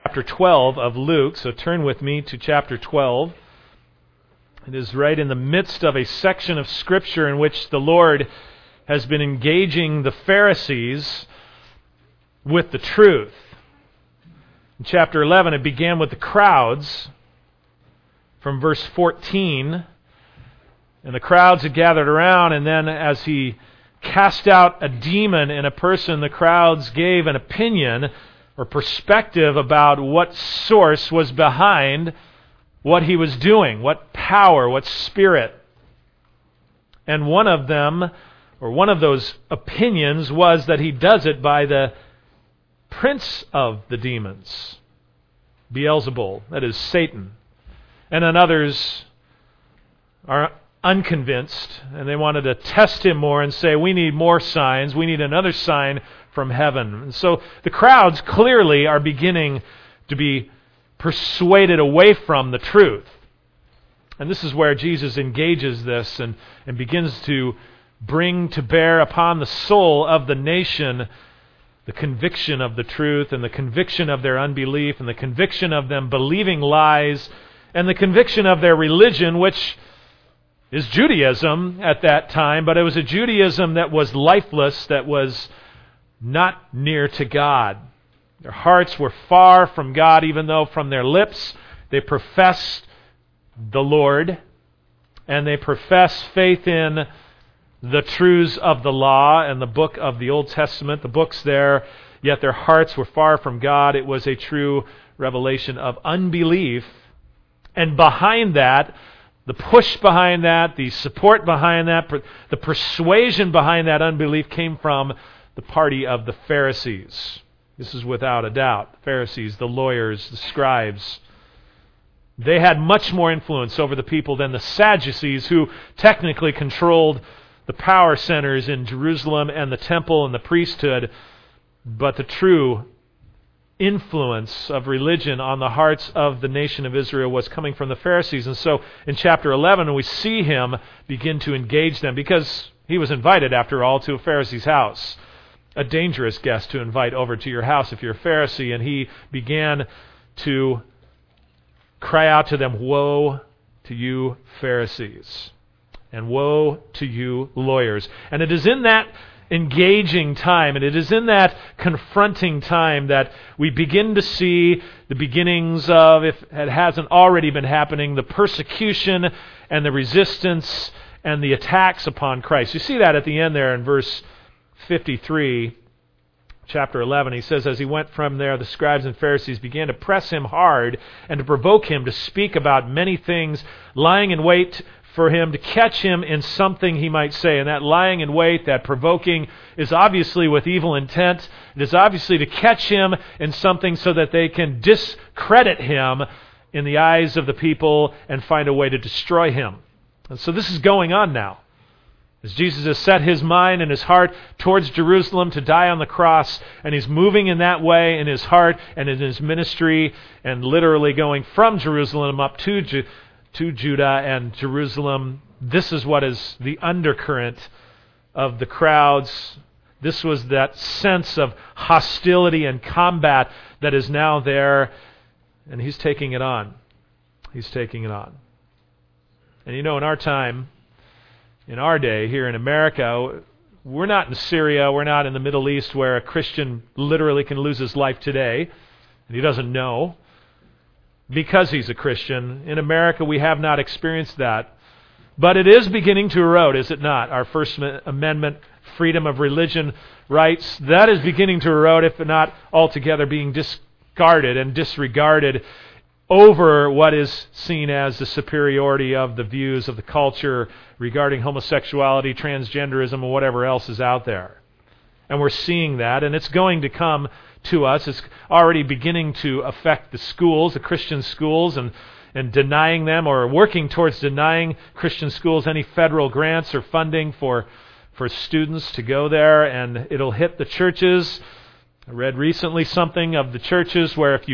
Chapter 12 of Luke, so turn with me to chapter 12. It is right in the midst of a section of Scripture in which the Lord has been engaging the Pharisees with the truth. In chapter 11, it began with the crowds from verse 14. And the crowds had gathered around, and then as he cast out a demon in a person, the crowds gave an opinion or perspective about what source was behind what he was doing, what power, what spirit. And one of them, or one of those opinions, was that he does it by the prince of the demons, Beelzebul, that is Satan. And then others are unconvinced, and they wanted to test him more and say, we need more signs, we need another sign from heaven. And so the crowds clearly are beginning to be persuaded away from the truth. And this is where Jesus engages this and begins to bring to bear upon the soul of the nation the conviction of the truth and the conviction of their unbelief and the conviction of them believing lies and the conviction of their religion, which is Judaism at that time, but it was a Judaism that was lifeless, that was not near to God. Their hearts were far from God, even though from their lips they professed the Lord, and they professed faith in the truths of the law and the book of the Old Testament, the books there, yet their hearts were far from God. It was a true revelation of unbelief. And behind that, the push behind that, the support behind that, the persuasion behind that unbelief came from the party of the Pharisees. This is without a doubt. The Pharisees, the lawyers, the scribes. They had much more influence over the people than the Sadducees, who technically controlled the power centers in Jerusalem and the temple and the priesthood. But the true influence of religion on the hearts of the nation of Israel was coming from the Pharisees. And so in chapter 11, we see him begin to engage them, because he was invited, after all, to a Pharisee's house. A dangerous guest to invite over to your house if you're a Pharisee. And he began to cry out to them, woe to you Pharisees, and woe to you lawyers. And it is in that engaging time, and it is in that confronting time that we begin to see the beginnings of, if it hasn't already been happening, the persecution and the resistance and the attacks upon Christ. You see that at the end there in verse 53, chapter 11. He says, as he went from there, the scribes and Pharisees began to press him hard and to provoke him to speak about many things, lying in wait for him, to catch him in something he might say. And that lying in wait, that provoking, is obviously with evil intent. It is obviously to catch him in something so that they can discredit him in the eyes of the people and find a way to destroy him. And so this is going on now, as Jesus has set his mind and his heart towards Jerusalem to die on the cross, and he's moving in that way in his heart and in his ministry, and literally going from Jerusalem up to Judah and Jerusalem. This is what is the undercurrent of the crowds. This was that sense of hostility and combat that is now there, and he's taking it on. He's taking it on. And you know, in our time, in our day, here in America, we're not in Syria, we're not in the Middle East where a Christian literally can lose his life today, and he doesn't know, because he's a Christian. In America, we have not experienced that. But it is beginning to erode, is it not? Our First Amendment freedom of religion rights, that is beginning to erode, if not altogether being discarded and disregarded over what is seen as the superiority of the views of the culture regarding homosexuality, transgenderism, and whatever else is out there. And we're seeing that, and it's going to come to us. It's already beginning to affect the schools, the Christian schools, and denying them, or working towards denying Christian schools any federal grants or funding for students to go there, and it'll hit the churches. I read recently something of the churches where if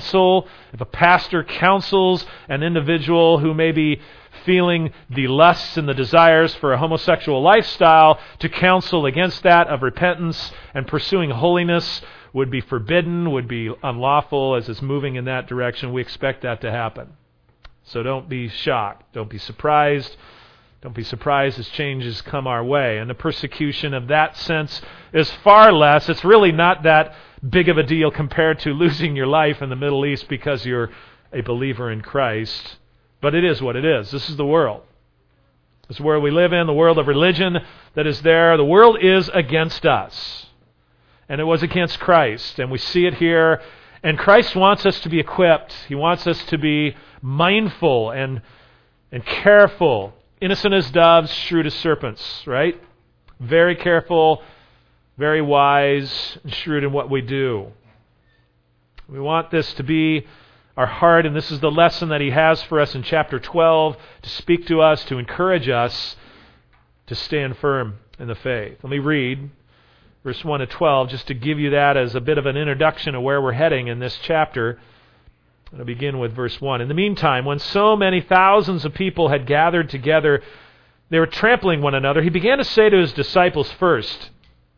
a pastor counsels an individual who may be feeling the lusts and the desires for a homosexual lifestyle, to counsel against that of repentance and pursuing holiness, would be forbidden, would be unlawful, as it's moving in that direction. We expect that to happen. So don't be shocked. Don't be surprised. Don't be surprised as changes come our way. And the persecution of that sense is far less. It's really not that big of a deal compared to losing your life in the Middle East because you're a believer in Christ. But it is what it is. This is the world. This is the world we live in, the world of religion that is there. The world is against us. And it was against Christ. And we see it here. And Christ wants us to be equipped. He wants us to be mindful and careful. Innocent as doves, shrewd as serpents, right? Very careful, very wise, and shrewd in what we do. We want this to be our heart, and this is the lesson that he has for us in chapter 12, to speak to us, to encourage us to stand firm in the faith. Let me read verse 1 to 12, just to give you that as a bit of an introduction of where we're heading in this chapter. I'll begin with verse 1. In the meantime, when so many thousands of people had gathered together, they were trampling one another, he began to say to his disciples first,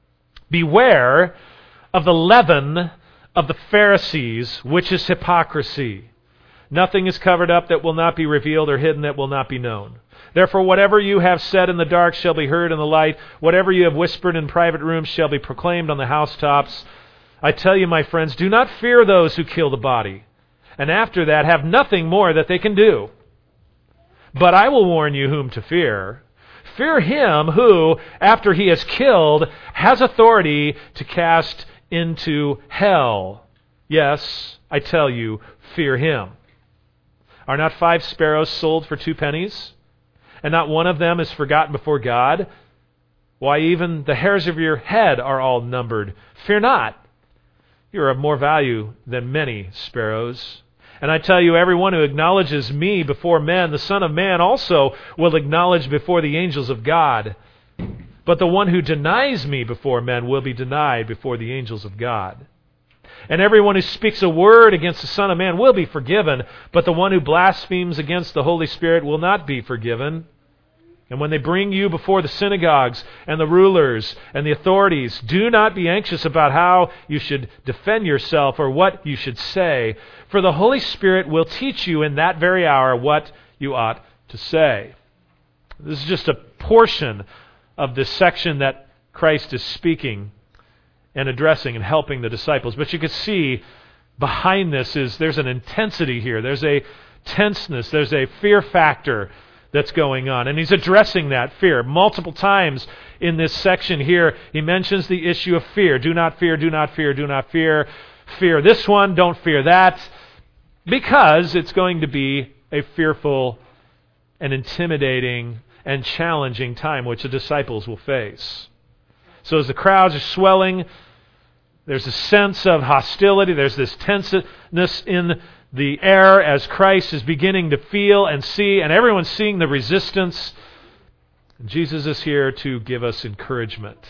"Beware of the leaven of the Pharisees, which is hypocrisy. Nothing is covered up that will not be revealed, or hidden that will not be known. Therefore, whatever you have said in the dark shall be heard in the light. Whatever you have whispered in private rooms shall be proclaimed on the housetops. I tell you, my friends, do not fear those who kill the body, and after that have nothing more that they can do. But I will warn you whom to fear. Fear him who, after he has killed, has authority to cast into hell. Yes, I tell you, fear him. Are not 5 sparrows sold for 2 pennies? And not one of them is forgotten before God? Why, even the hairs of your head are all numbered. Fear not. You are of more value than many sparrows. And I tell you, everyone who acknowledges me before men, the Son of Man also will acknowledge before the angels of God. But the one who denies me before men will be denied before the angels of God. And everyone who speaks a word against the Son of Man will be forgiven, but the one who blasphemes against the Holy Spirit will not be forgiven. And when they bring you before the synagogues and the rulers and the authorities, do not be anxious about how you should defend yourself or what you should say, for the Holy Spirit will teach you in that very hour what you ought to say." This is just a portion of this section that Christ is speaking and addressing and helping the disciples. But you can see behind this there's an intensity here. There's a tenseness. There's a fear factor that's going on. And he's addressing that fear. Multiple times in this section here, he mentions the issue of fear. Do not fear, do not fear, do not fear. Fear this one, don't fear that. Because it's going to be a fearful and intimidating and challenging time which the disciples will face. So as the crowds are swelling, there's a sense of hostility. There's this tenseness in the air as Christ is beginning to feel and see, and everyone's seeing the resistance. And Jesus is here to give us encouragement.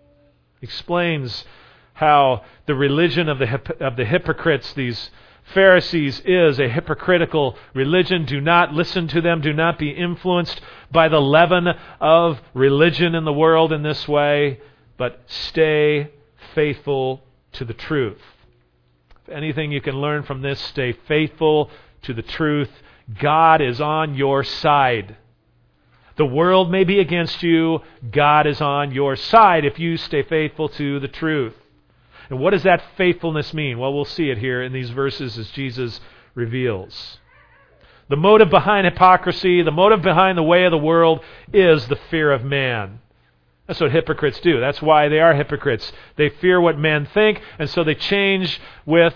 He explains how the religion of the hypocrites, these Pharisees, is a hypocritical religion. Do not listen to them. Do not be influenced by the leaven of religion in the world in this way, but stay faithful to the truth. If anything you can learn from this, stay faithful to the truth. God is on your side. The world may be against you. God is on your side if you stay faithful to the truth. And what does that faithfulness mean? Well, we'll see it here in these verses as Jesus reveals. The motive behind hypocrisy, the motive behind the way of the world is the fear of man. That's what hypocrites do. That's why they are hypocrites. They fear what men think, and so they change with,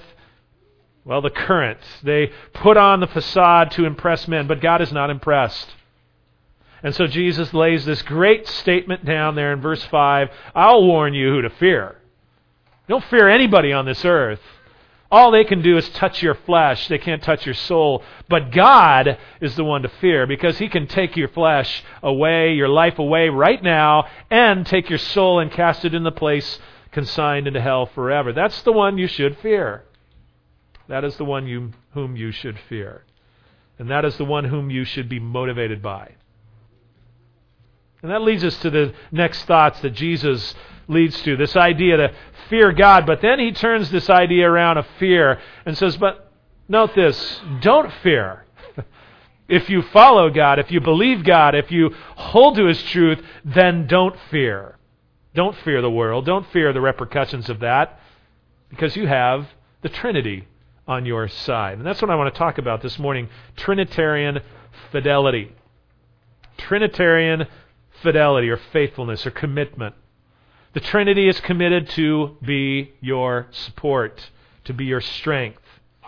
the current. They put on the facade to impress men, but God is not impressed. And so Jesus lays this great statement down there in verse 5. I'll warn you who to fear. Don't fear anybody on this earth. All they can do is touch your flesh. They can't touch your soul. But God is the one to fear, because He can take your flesh away, your life away right now, and take your soul and cast it in the place consigned into hell forever. That's the one you should fear. That is the one whom you should fear. And that is the one whom you should be motivated by. And that leads us to the next thoughts that Jesus leads to, this idea to fear God. But then he turns this idea around of fear and says, but note this, don't fear. If you follow God, if you believe God, if you hold to His truth, then don't fear. Don't fear the world. Don't fear the repercussions of that, because you have the Trinity on your side. And that's what I want to talk about this morning, Trinitarian fidelity. Trinitarian fidelity, or faithfulness, or commitment. The Trinity is committed to be your support, to be your strength.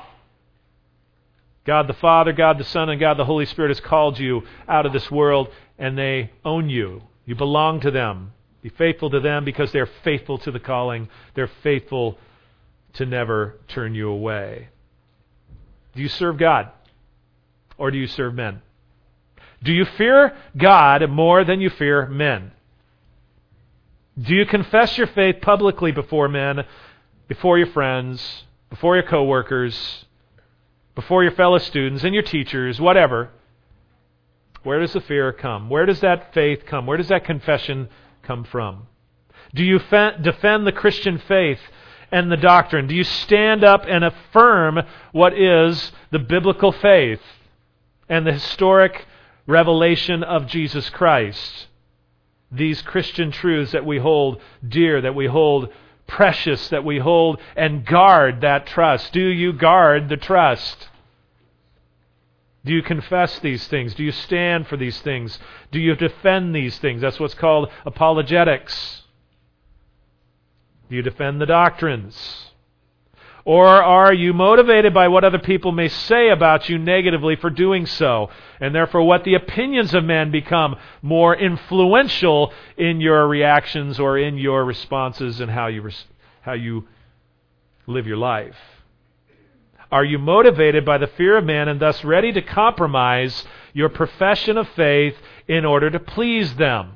God the Father, God the Son, and God the Holy Spirit has called you out of this world, and they own you. You belong to them. Be faithful to them because they're faithful to the calling. They're faithful to never turn you away. Do you serve God, or do you serve men? Do you fear God more than you fear men? Do you confess your faith publicly before men, before your friends, before your coworkers, before your fellow students and your teachers, whatever? Where does the fear come? Where does that faith come? Where does that confession come from? Do you defend the Christian faith and the doctrine? Do you stand up and affirm what is the biblical faith and the historic revelation of Jesus Christ? These Christian truths that we hold dear, that we hold precious, that we hold and guard that trust. Do you guard the trust? Do you confess these things? Do you stand for these things? Do you defend these things? That's what's called apologetics. Do you defend the doctrines? Or are you motivated by what other people may say about you negatively for doing so, and therefore what the opinions of men become more influential in your reactions or in your responses and how you live your life? Are you motivated by the fear of man and thus ready to compromise your profession of faith in order to please them?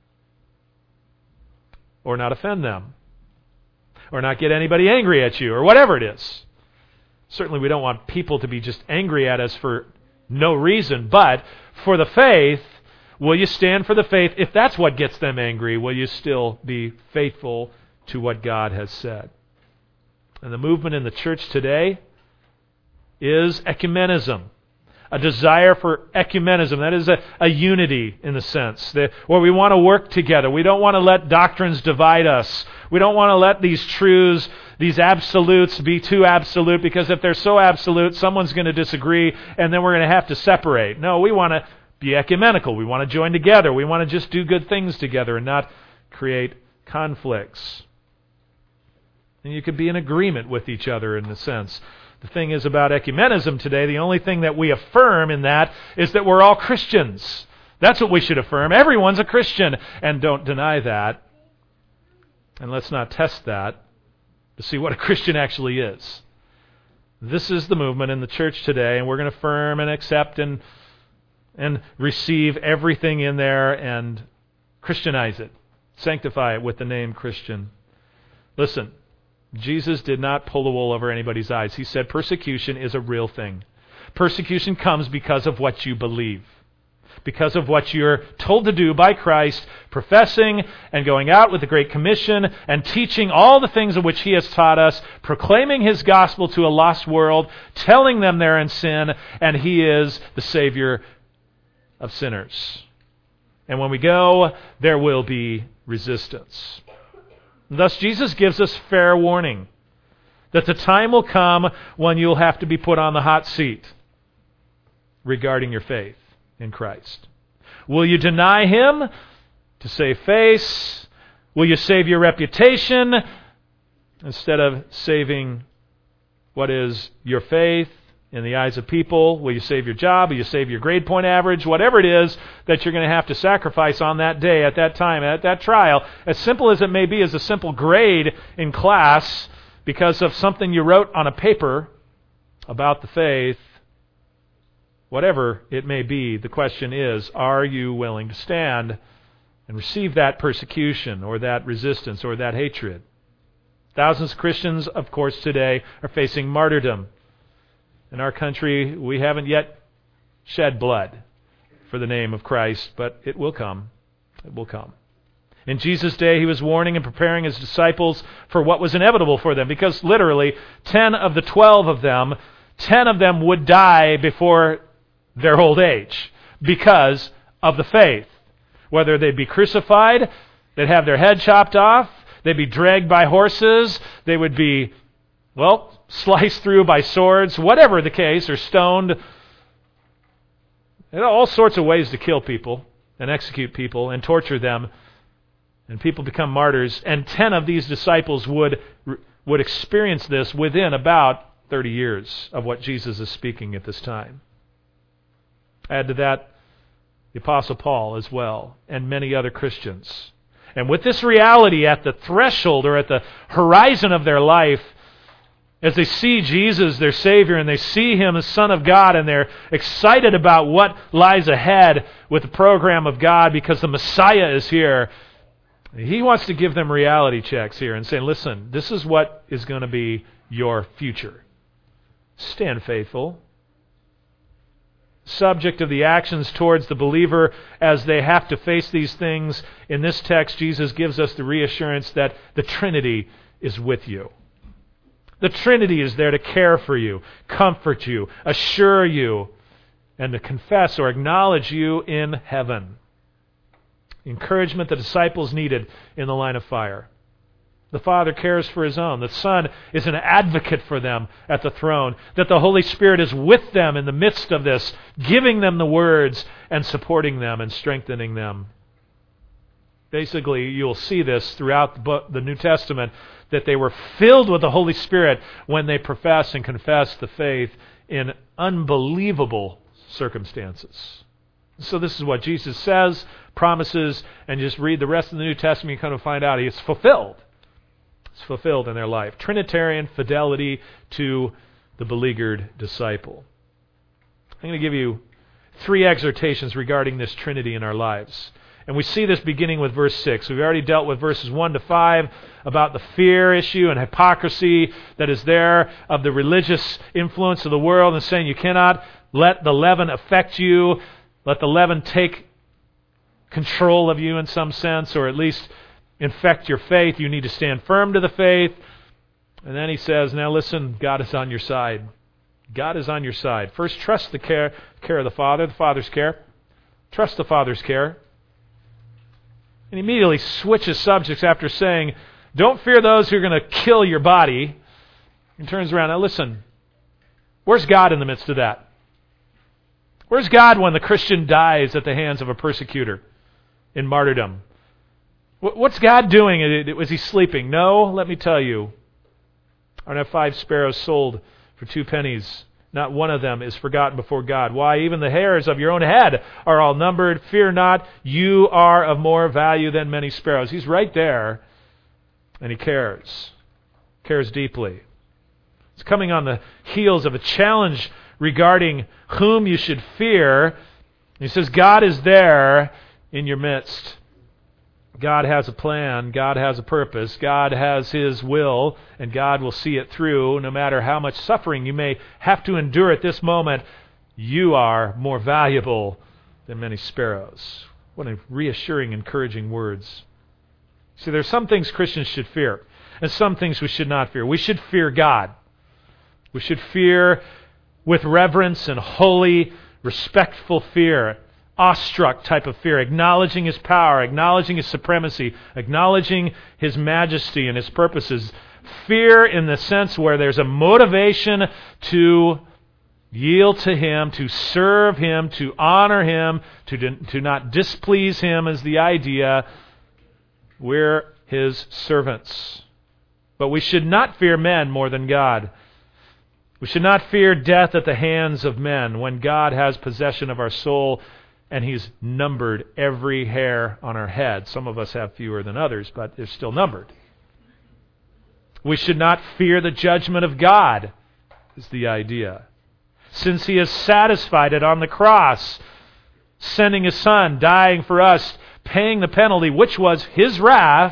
Or not offend them? Or not get anybody angry at you, or whatever it is. Certainly we don't want people to be just angry at us for no reason, but for the faith, will you stand for the faith? If that's what gets them angry, will you still be faithful to what God has said? And the movement in the church today is ecumenism. A desire for ecumenism. That is a unity in the sense that where we want to work together. We don't want to let doctrines divide us. We don't want to let these truths, these absolutes be too absolute, because if they're so absolute, someone's going to disagree and then we're going to have to separate. No, we want to be ecumenical. We want to join together. We want to just do good things together and not create conflicts. And you could be in agreement with each other in a sense. The thing is about ecumenism today, the only thing that we affirm in that is that we're all Christians. That's what we should affirm. Everyone's a Christian. And don't deny that. And let's not test that to see what a Christian actually is. This is the movement in the church today, and we're going to affirm and accept and receive everything in there and Christianize it. Sanctify it with the name Christian. Listen. Jesus did not pull the wool over anybody's eyes. He said persecution is a real thing. Persecution comes because of what you believe. Because of what you're told to do by Christ, professing and going out with the Great Commission and teaching all the things of which He has taught us, proclaiming His gospel to a lost world, telling them they're in sin, and He is the Savior of sinners. And when we go, there will be resistance. Thus, Jesus gives us fair warning that the time will come when you'll have to be put on the hot seat regarding your faith in Christ. Will you deny Him to save face? Will you save your reputation instead of saving what is your faith in the eyes of people? Will you save your job? Will you save your grade point average? Whatever it is that you're going to have to sacrifice on that day, at that time, at that trial, as simple as it may be as a simple grade in class because of something you wrote on a paper about the faith, whatever it may be, the question is, are you willing to stand and receive that persecution or that resistance or that hatred? Thousands of Christians, of course, today are facing martyrdom. In our country, we haven't yet shed blood for the name of Christ, but it will come. It will come. In Jesus' day, He was warning and preparing His disciples for what was inevitable for them, because literally 10 of the 12 of them, 10 of them would die before their old age because of the faith. Whether they'd be crucified, they'd have their head chopped off, they'd be dragged by horses, they would be, sliced through by swords, whatever the case, or stoned. There are all sorts of ways to kill people and execute people and torture them, and people become martyrs. And 10 of these disciples would experience this within about 30 years of what Jesus is speaking at this time. Add to that the Apostle Paul as well, and many other Christians. And with this reality at the threshold or at the horizon of their life, as they see Jesus, their Savior, and they see Him as Son of God, and they're excited about what lies ahead with the program of God because the Messiah is here, He wants to give them reality checks here and say, listen, this is what is going to be your future. Stand faithful. Subject of the actions towards the believer as they have to face these things. In this text, Jesus gives us the reassurance that the Trinity is with you. The Trinity is there to care for you, comfort you, assure you, and to confess or acknowledge you in heaven. Encouragement the disciples needed in the line of fire. The Father cares for His own. The Son is an advocate for them at the throne. That the Holy Spirit is with them in the midst of this, giving them the words and supporting them and strengthening them. Basically, you'll see this throughout the New Testament, that they were filled with the Holy Spirit when they profess and confess the faith in unbelievable circumstances. So this is what Jesus says, promises, and just read the rest of the New Testament, you kind of find out it's fulfilled. It's fulfilled in their life. Trinitarian fidelity to the beleaguered disciple. I'm going to give you 3 exhortations regarding this Trinity in our lives. And we see this beginning with verse 6. We've already dealt with verses 1 to 5 about the fear issue and hypocrisy that is there of the religious influence of the world, and saying you cannot let the leaven affect you, let the leaven take control of you in some sense, or at least infect your faith. You need to stand firm to the faith. And then he says, now listen, God is on your side. God is on your side. First, trust the care of the Father, the Father's care. Trust the Father's care. And he immediately switches subjects after saying, don't fear those who are going to kill your body. And turns around, now listen, where's God in the midst of that? Where's God when the Christian dies at the hands of a persecutor in martyrdom? What's God doing? Was He sleeping? No, let me tell you. Are not 5 sparrows sold for 2 pennies? Not one of them is forgotten before God. Why, even the hairs of your own head are all numbered. Fear not, you are of more value than many sparrows. He's right there, and He cares deeply. It's coming on the heels of a challenge regarding whom you should fear. He says, God is there in your midst. God has a plan, God has a purpose, God has His will, and God will see it through no matter how much suffering you may have to endure at this moment. You are more valuable than many sparrows. What a reassuring, encouraging words. See, there are some things Christians should fear, and some things we should not fear. We should fear God. We should fear with reverence and holy, respectful fear. Awestruck type of fear, acknowledging His power, acknowledging His supremacy, acknowledging His majesty and His purposes. Fear in the sense where there's a motivation to yield to Him, to serve Him, to honor Him, to not displease Him is the idea. We're His servants. But we should not fear men more than God. We should not fear death at the hands of men when God has possession of our soul and He's numbered every hair on our head. Some of us have fewer than others, but they're still numbered. We should not fear the judgment of God, is the idea. Since He has satisfied it on the cross, sending His Son, dying for us, paying the penalty, which was His wrath,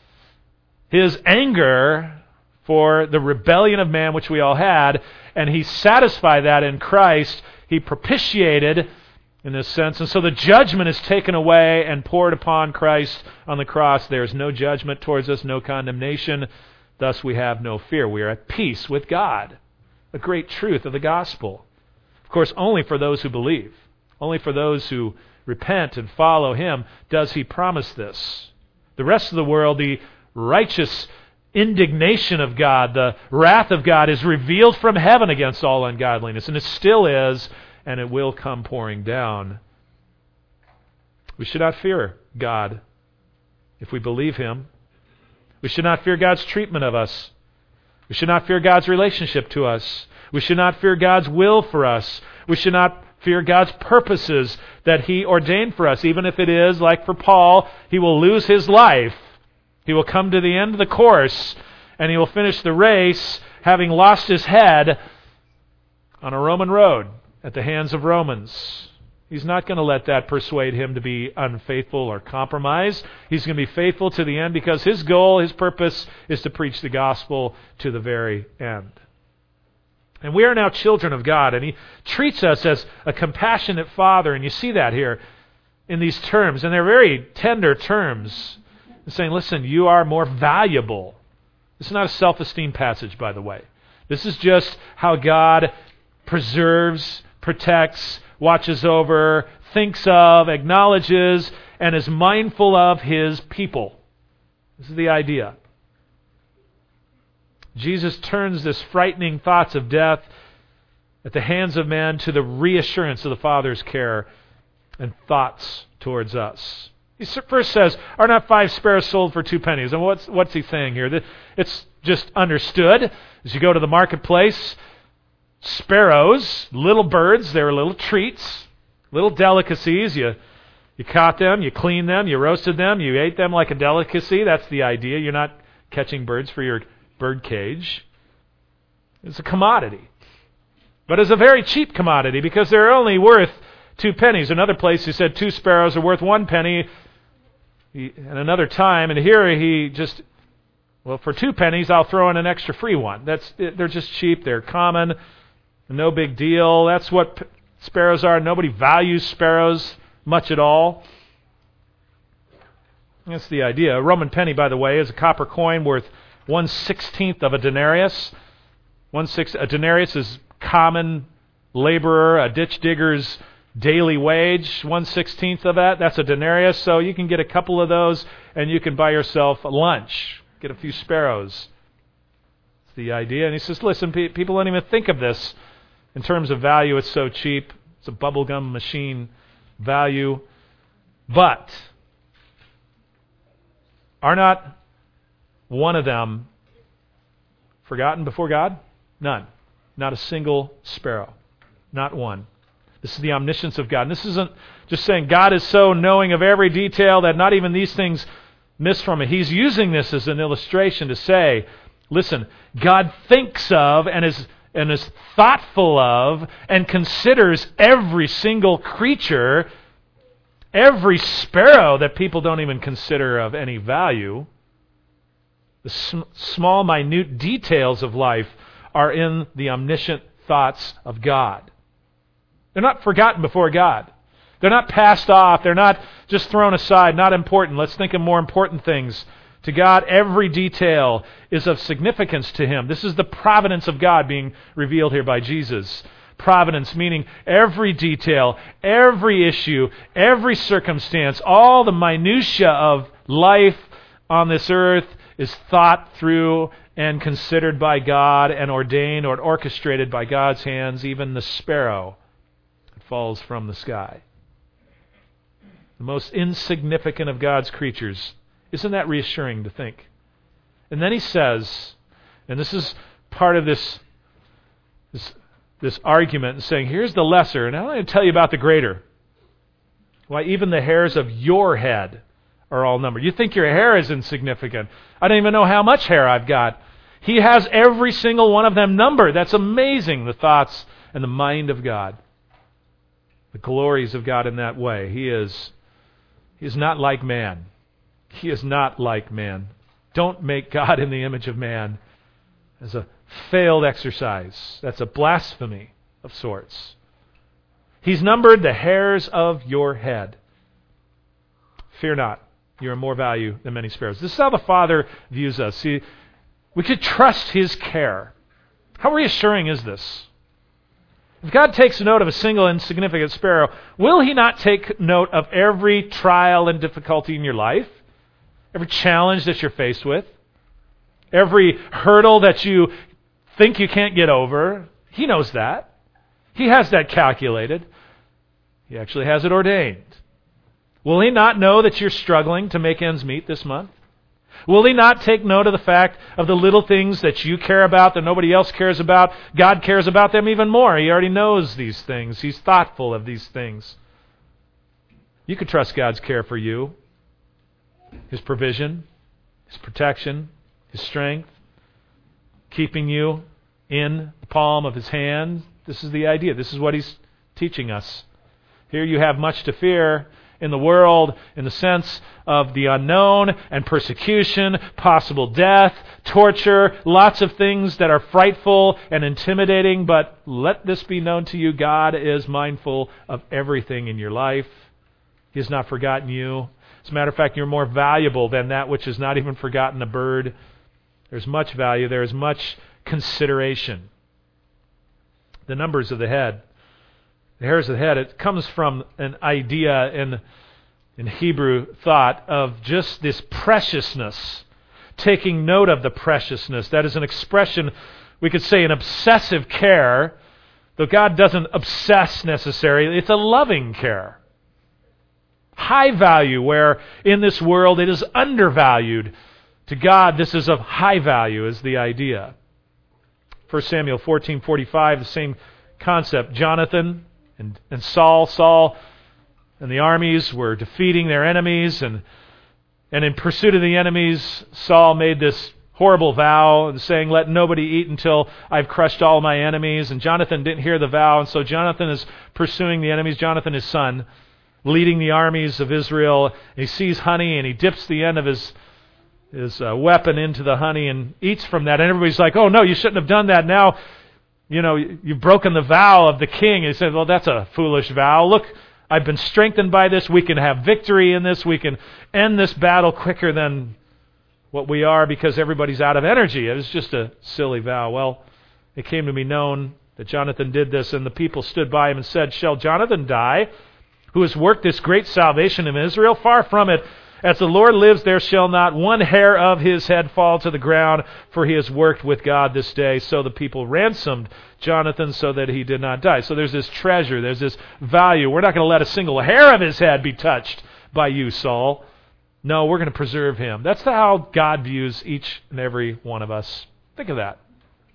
His anger for the rebellion of man, which we all had, and He satisfied that in Christ. He propitiated in this sense. And so the judgment is taken away and poured upon Christ on the cross. There is no judgment towards us, no condemnation. Thus we have no fear. We are at peace with God. A great truth of the gospel. Of course, only for those who believe. Only for those who repent and follow Him does He promise this. The rest of the world, the righteous indignation of God, the wrath of God is revealed from heaven against all ungodliness. And it still is, and it will come pouring down. We should not fear God if we believe Him. We should not fear God's treatment of us. We should not fear God's relationship to us. We should not fear God's will for us. We should not fear God's purposes that He ordained for us. Even if it is, like for Paul, he will lose his life. He will come to the end of the course, and he will finish the race having lost his head on a Roman road at the hands of Romans. He's not going to let that persuade him to be unfaithful or compromise. He's going to be faithful to the end because his goal, his purpose, is to preach the gospel to the very end. And we are now children of God, and He treats us as a compassionate Father, and you see that here in these terms, and they're very tender terms. He's saying, listen, you are more valuable. This is not a self-esteem passage, by the way. This is just how God preserves, protects, watches over, thinks of, acknowledges, and is mindful of His people. This is the idea. Jesus turns this frightening thoughts of death at the hands of men to the reassurance of the Father's care and thoughts towards us. He first says, "Are not 5 sparrows sold for 2 pennies?" And what's he saying here? It's just understood. As you go to the marketplace, sparrows, little birds, they were little treats, little delicacies. You caught them, you cleaned them, you roasted them, you ate them like a delicacy. That's the idea. You're not catching birds for your bird cage. It's a commodity. But it's a very cheap commodity because they're only worth 2 pennies. Another place he said 2 sparrows are worth 1 penny. And another time, and here he just, for 2 pennies I'll throw in an extra free one. They're just cheap, they're common, no big deal. That's what sparrows are. Nobody values sparrows much at all. That's the idea. A Roman penny, by the way, is a copper coin worth 1/16 of a denarius. A denarius is common laborer, a ditch digger's daily wage. 1/16 of that, that's a denarius. So you can get a couple of those and you can buy yourself a lunch. Get a few sparrows. That's the idea. And he says, listen, people don't even think of this in terms of value. It's so cheap. It's a bubblegum machine value. But are not one of them forgotten before God? None. Not a single sparrow. Not one. This is the omniscience of God. And this isn't just saying God is so knowing of every detail that not even these things miss from it. He's using this as an illustration to say, listen, God thinks of and is thoughtful of and considers every single creature, every sparrow that people don't even consider of any value. The small, minute details of life are in the omniscient thoughts of God. They're not forgotten before God. They're not passed off. They're not just thrown aside, not important. Let's think of more important things. To God, every detail is of significance to Him. This is the providence of God being revealed here by Jesus. Providence meaning every detail, every issue, every circumstance, all the minutiae of life on this earth is thought through and considered by God and ordained or orchestrated by God's hands, even the sparrow that falls from the sky. The most insignificant of God's creatures. Isn't that reassuring to think? And then he says, and this is part of this argument, saying, here's the lesser, and I want to tell you about the greater. Why, even the hairs of your head are all numbered. You think your hair is insignificant. I don't even know how much hair I've got. He has every single one of them numbered. That's amazing, the thoughts and the mind of God. The glories of God in that way. He is not like man. He is not like man. Don't make God in the image of man as a failed exercise. That's a blasphemy of sorts. He's numbered the hairs of your head. Fear not. You are more value than many sparrows. This is how the Father views us. See, we could trust His care. How reassuring is this? If God takes note of a single insignificant sparrow, will He not take note of every trial and difficulty in your life? Every challenge that you're faced with? Every hurdle that you think you can't get over? He knows that. He has that calculated. He actually has it ordained. Will He not know that you're struggling to make ends meet this month? Will He not take note of the fact of the little things that you care about that nobody else cares about? God cares about them even more. He already knows these things. He's thoughtful of these things. You could trust God's care for you. His provision, His protection, His strength, keeping you in the palm of His hand. This is the idea. This is what He's teaching us. Here you have much to fear in the world in the sense of the unknown and persecution, possible death, torture, lots of things that are frightful and intimidating, but let this be known to you, God is mindful of everything in your life. He has not forgotten you. As a matter of fact, you're more valuable than that which is not even forgotten a bird. There's much value. There is much consideration. The numbers of the head. The hairs of the head, it comes from an idea in Hebrew thought of just this preciousness, taking note of the preciousness. That is an expression, we could say an obsessive care, though God doesn't obsess necessarily. It's a loving care. High value, where in this world it is undervalued. To God, this is of high value, is the idea. 1 Samuel 14:45, the same concept. Jonathan and Saul and the armies were defeating their enemies, and in pursuit of the enemies, Saul made this horrible vow and saying, let nobody eat until I've crushed all my enemies. And Jonathan didn't hear the vow, and so Jonathan is pursuing the enemies. Jonathan, his son, leading the armies of Israel. And he sees honey, and he dips the end of his weapon into the honey and eats from that. And everybody's like, oh no, you shouldn't have done that. Now, you've broken the vow of the king. And he said, well, that's a foolish vow. Look, I've been strengthened by this. We can have victory in this. We can end this battle quicker than what we are because everybody's out of energy. It was just a silly vow. Well, it came to be known that Jonathan did this, and the people stood by him and said, shall Jonathan die, who has worked this great salvation in Israel? Far from it. As the Lord lives, there shall not one hair of his head fall to the ground, for he has worked with God this day. So the people ransomed Jonathan so that he did not die. So there's this treasure, there's this value. We're not going to let a single hair of his head be touched by you, Saul. No, we're going to preserve him. That's how God views each and every one of us. Think of that.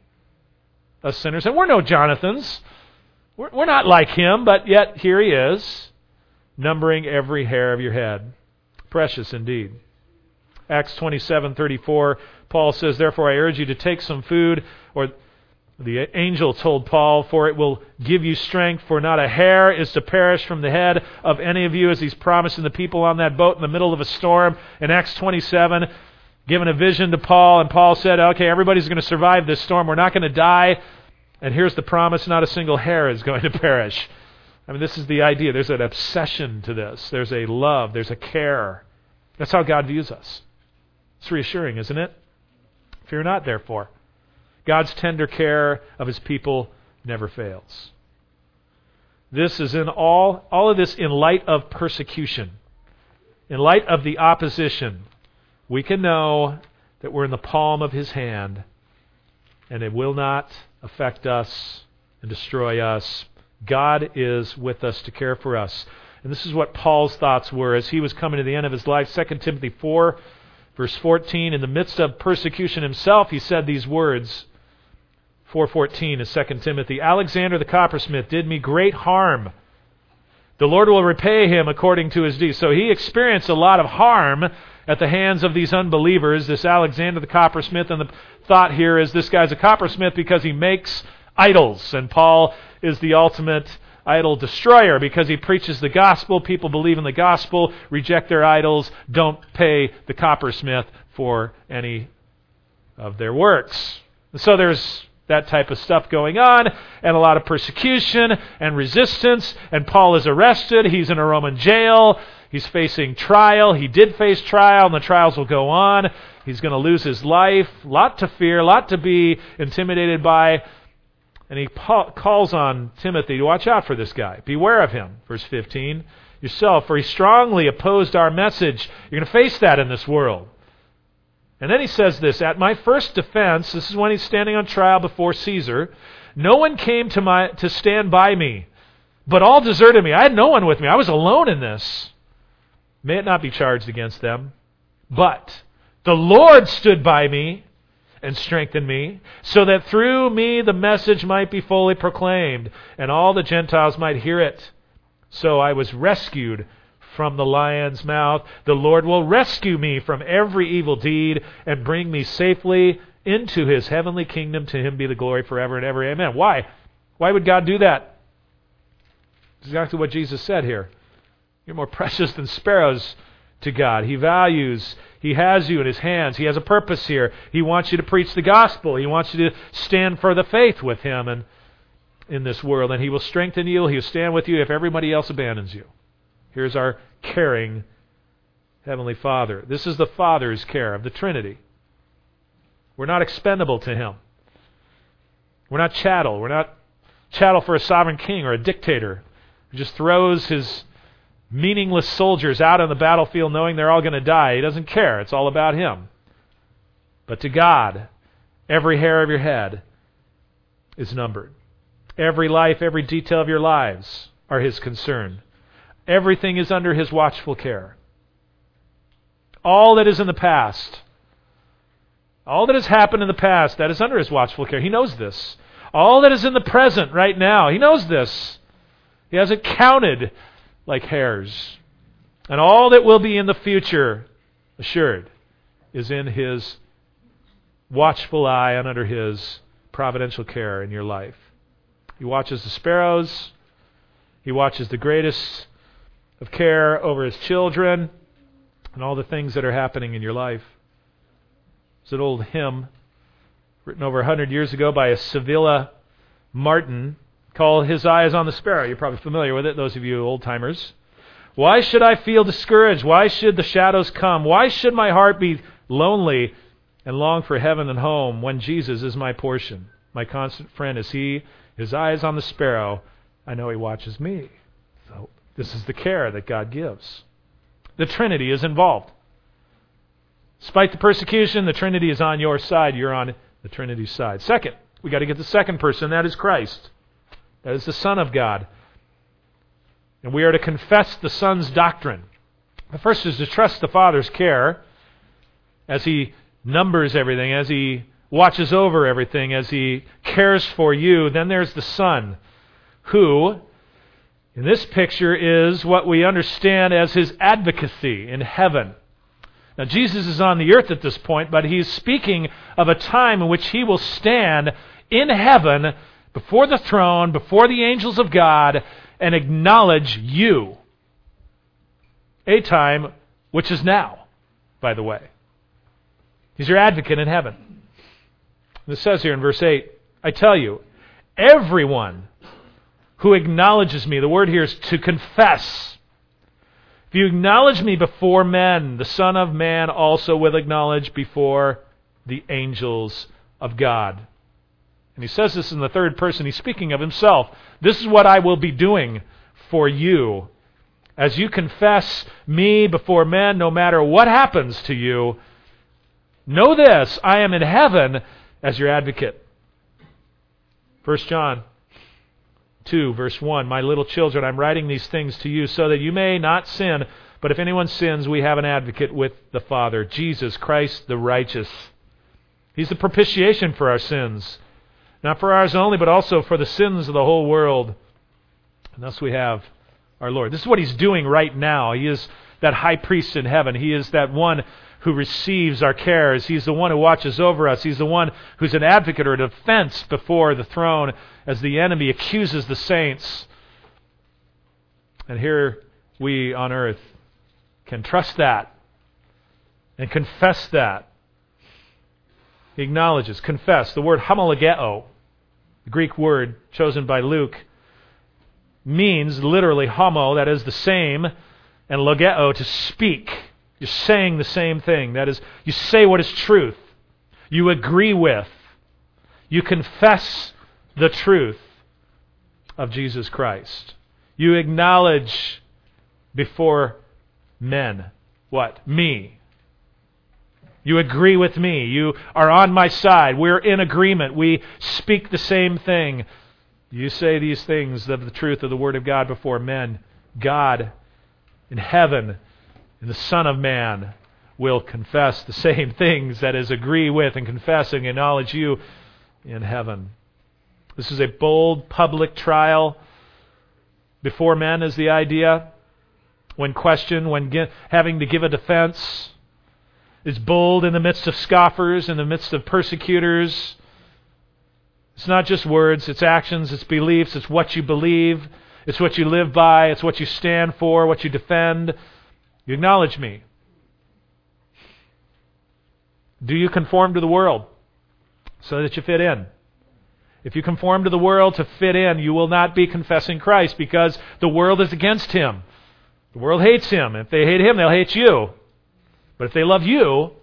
Us sinners. And we're no Jonathans. We're not like him, but yet here he is, numbering every hair of your head. Precious indeed. Acts 27:34, Paul says, therefore I urge you to take some food, or the angel told Paul, for it will give you strength, for not a hair is to perish from the head of any of you, as he's promising the people on that boat in the middle of a storm. In Acts 27, given a vision to Paul, and Paul said, okay, everybody's going to survive this storm. We're not going to die. And here's the promise, not a single hair is going to perish. I mean, this is the idea. There's an obsession to this. There's a love. There's a care. That's how God views us. It's reassuring, isn't it? Fear not, therefore. God's tender care of His people never fails. This is in all of this in light of persecution. In light of the opposition, we can know that we're in the palm of His hand, and it will not affect us and destroy us. God is with us to care for us. And this is what Paul's thoughts were as he was coming to the end of his life. 2 Timothy 4, verse 14, in the midst of persecution himself, he said these words. 4:14 is 2 Timothy. Alexander the coppersmith did me great harm. The Lord will repay him according to his deeds. So he experienced a lot of harm at the hands of these unbelievers, this Alexander the coppersmith. And the thought here is this guy's a coppersmith because he makes idols. And Paul is the ultimate idol destroyer because he preaches the gospel. People believe in the gospel, reject their idols, don't pay the coppersmith for any of their works. And so there's that type of stuff going on, and a lot of persecution and resistance, and Paul is arrested. He's in a Roman jail. He's facing trial. He did face trial, and the trials will go on. He's going to lose his life. A lot to fear, a lot to be intimidated by. And he calls on Timothy to watch out for this guy. Beware of him, verse 15. Yourself, for he strongly opposed our message. You're going to face that in this world. And then he says this, at my first defense, this is when he's standing on trial before Caesar, no one came to stand by me, but all deserted me. I had no one with me. I was alone in this. May it not be charged against them. But the Lord stood by me and strengthened me, so that through me the message might be fully proclaimed, and all the Gentiles might hear it. So I was rescued from the lion's mouth. The Lord will rescue me from every evil deed and bring me safely into his heavenly kingdom. To him be the glory forever and ever. Amen. Why? Why would God do that? It's exactly what Jesus said here. You're more precious than sparrows to God. He values, He has you in His hands. He has a purpose here. He wants you to preach the gospel. He wants you to stand for the faith with Him and in this world. And He will strengthen you. He'll stand with you if everybody else abandons you. Here's our caring Heavenly Father. This is the Father's care of the Trinity. We're not expendable to Him. We're not chattel. We're not chattel for a sovereign king or a dictator who just throws his meaningless soldiers out on the battlefield knowing they're all going to die. He doesn't care. It's all about Him. But to God, every hair of your head is numbered. Every life, every detail of your lives are His concern. Everything is under His watchful care. All that is in the past, all that has happened in the past, that is under His watchful care. He knows this. All that is in the present right now, He knows this. He has it counted like hairs. And all that will be in the future, assured, is in His watchful eye and under His providential care in your life. He watches the sparrows. He watches the greatest of care over His children and all the things that are happening in your life. It's an old hymn written over 100 years ago by a Sevilla Martin called His Eye is on the Sparrow. You're probably familiar with it, those of you old-timers. Why should I feel discouraged? Why should the shadows come? Why should my heart be lonely and long for heaven and home when Jesus is my portion? My constant friend is He. His eye is on the sparrow. I know He watches me. So this is the care that God gives. The Trinity is involved. Despite the persecution, the Trinity is on your side. You're on the Trinity's side. Second, we got to get the second person. That is Christ. That is the Son of God. And we are to confess the Son's doctrine. The first is to trust the Father's care as He numbers everything, as He watches over everything, as He cares for you. Then there's the Son, who, in this picture, is what we understand as His advocacy in heaven. Now, Jesus is on the earth at this point, but He's speaking of a time in which He will stand in heaven before the throne, before the angels of God, and acknowledge you. A time which is now, by the way. He's your advocate in heaven. It says here in verse 8, I tell you, everyone who acknowledges me, the word here is to confess. If you acknowledge me before men, the Son of Man also will acknowledge before the angels of God. And He says this in the third person. He's speaking of Himself. This is what I will be doing for you. As you confess me before men, no matter what happens to you, know this, I am in heaven as your advocate. 1 John 2, verse 1, my little children, I'm writing these things to you so that you may not sin. But if anyone sins, we have an advocate with the Father, Jesus Christ the righteous. He's the propitiation for our sins. Not for ours only, but also for the sins of the whole world. And thus we have our Lord. This is what He's doing right now. He is that high priest in heaven. He is that one who receives our cares. He's the one who watches over us. He's the one who's an advocate or a defense before the throne as the enemy accuses the saints. And here we on earth can trust that and confess that. He acknowledges, confess. The word homologeo The Greek word chosen by Luke means literally homo, that is the same, and logeo, to speak. You're saying the same thing. That is, you say what is truth. You agree with. You confess the truth of Jesus Christ. You acknowledge before men what? Me. You agree with me. You are on my side. We're in agreement. We speak the same thing. You say these things of the truth of the Word of God before men. God in heaven and the Son of Man will confess the same things, that is, agree with and confess and acknowledge you in heaven. This is a bold public trial before men is the idea. When questioned, when having to give a defense. It's bold in the midst of scoffers, in the midst of persecutors. It's not just words, it's actions, it's beliefs, it's what you believe, it's what you live by, it's what you stand for, what you defend. You acknowledge me. Do you conform to the world so that you fit in? If you conform to the world to fit in, you will not be confessing Christ, because the world is against Him. The world hates Him. If they hate Him, they'll hate you. But if they love you,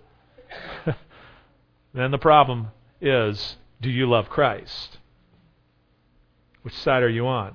then the problem is, do you love Christ? Which side are you on?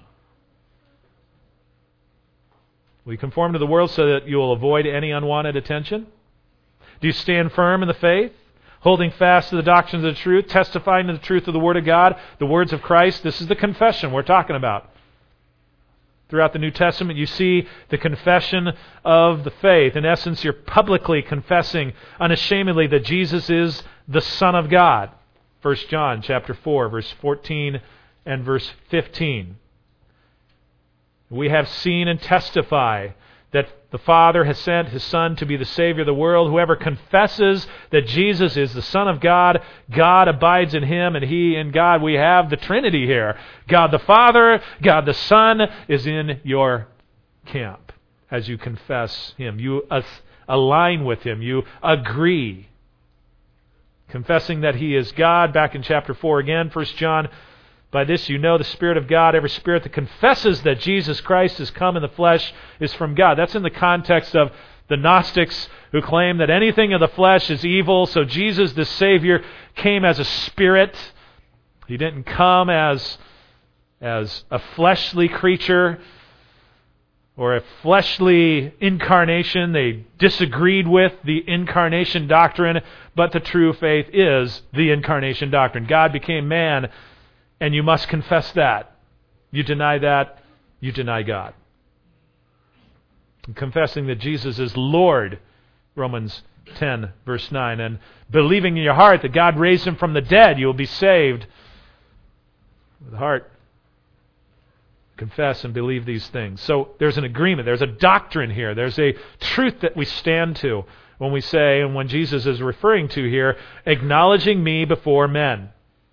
Will you conform to the world so that you will avoid any unwanted attention? Do you stand firm in the faith, holding fast to the doctrines of the truth, testifying to the truth of the Word of God, the words of Christ? This is the confession we're talking about. Throughout the New Testament, you see the confession of the faith. In essence, you're publicly confessing unashamedly that Jesus is the Son of God. 1 John chapter 4, verse 14 and verse 15. We have seen and testify that the Father has sent His Son to be the Savior of the world. Whoever confesses that Jesus is the Son of God, God abides in him and he in God. We have the Trinity here. God the Father, God the Son is in your camp as you confess Him. You align with Him. You agree. Confessing that He is God. Back in chapter 4 again, 1 John. By this you know the Spirit of God. Every spirit that confesses that Jesus Christ has come in the flesh is from God. That's in the context of the Gnostics who claim that anything of the flesh is evil. So Jesus, the Savior, came as a spirit. He didn't come as a fleshly creature or a fleshly incarnation. They disagreed with the incarnation doctrine, but the true faith is the incarnation doctrine. God became man. And you must confess that. You deny that, you deny God. And confessing that Jesus is Lord, Romans 10, verse 9, and believing in your heart that God raised Him from the dead, you will be saved. With the heart, confess and believe these things. So there's an agreement, there's a doctrine here, there's a truth that we stand to when we say, and when Jesus is referring to here, acknowledging me before men.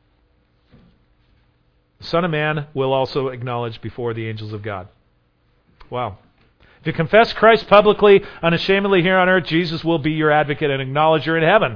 The Son of Man will also acknowledge before the angels of God. Wow. If you confess Christ publicly, unashamedly here on earth, Jesus will be your advocate and acknowledger in heaven.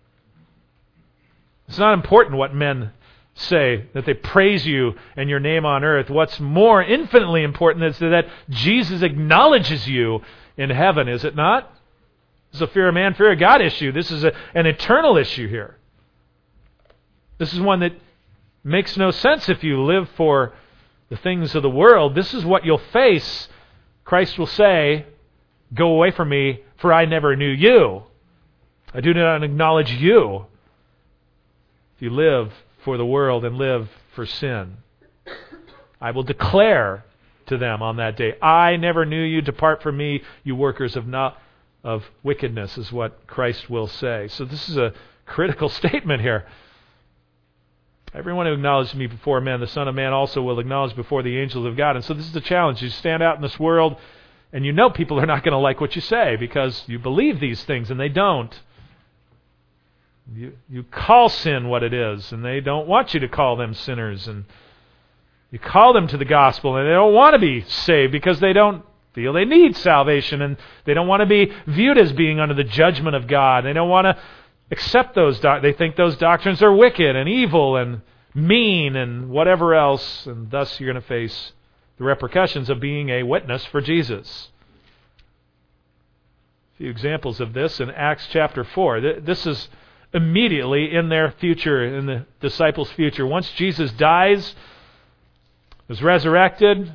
It's not important what men say, that they praise you and your name on earth. What's more infinitely important is that Jesus acknowledges you in heaven, is it not? This is a fear of man, fear of God issue. This is an eternal issue here. This is one that makes no sense if you live for the things of the world. This is what you'll face. Christ will say, "Go away from me, for I never knew you. I do not acknowledge you." If you live for the world and live for sin, I will declare to them on that day, "I never knew you. Depart from me, you workers of wickedness," is what Christ will say. So this is a critical statement here. Everyone who acknowledges me before men, the Son of Man also will acknowledge before the angels of God. And so this is the challenge. You stand out in this world, and you know people are not going to like what you say because you believe these things, and they don't. You call sin what it is, and they don't want you to call them sinners. And you call them to the gospel, and they don't want to be saved because they don't feel they need salvation, and they don't want to be viewed as being under the judgment of God. They don't want to accept those. They think those doctrines are wicked and evil, and mean and whatever else, and thus you're going to face the repercussions of being a witness for Jesus. A few examples of this in Acts chapter 4. This is immediately in their future, in the disciples' future. Once Jesus dies, is resurrected,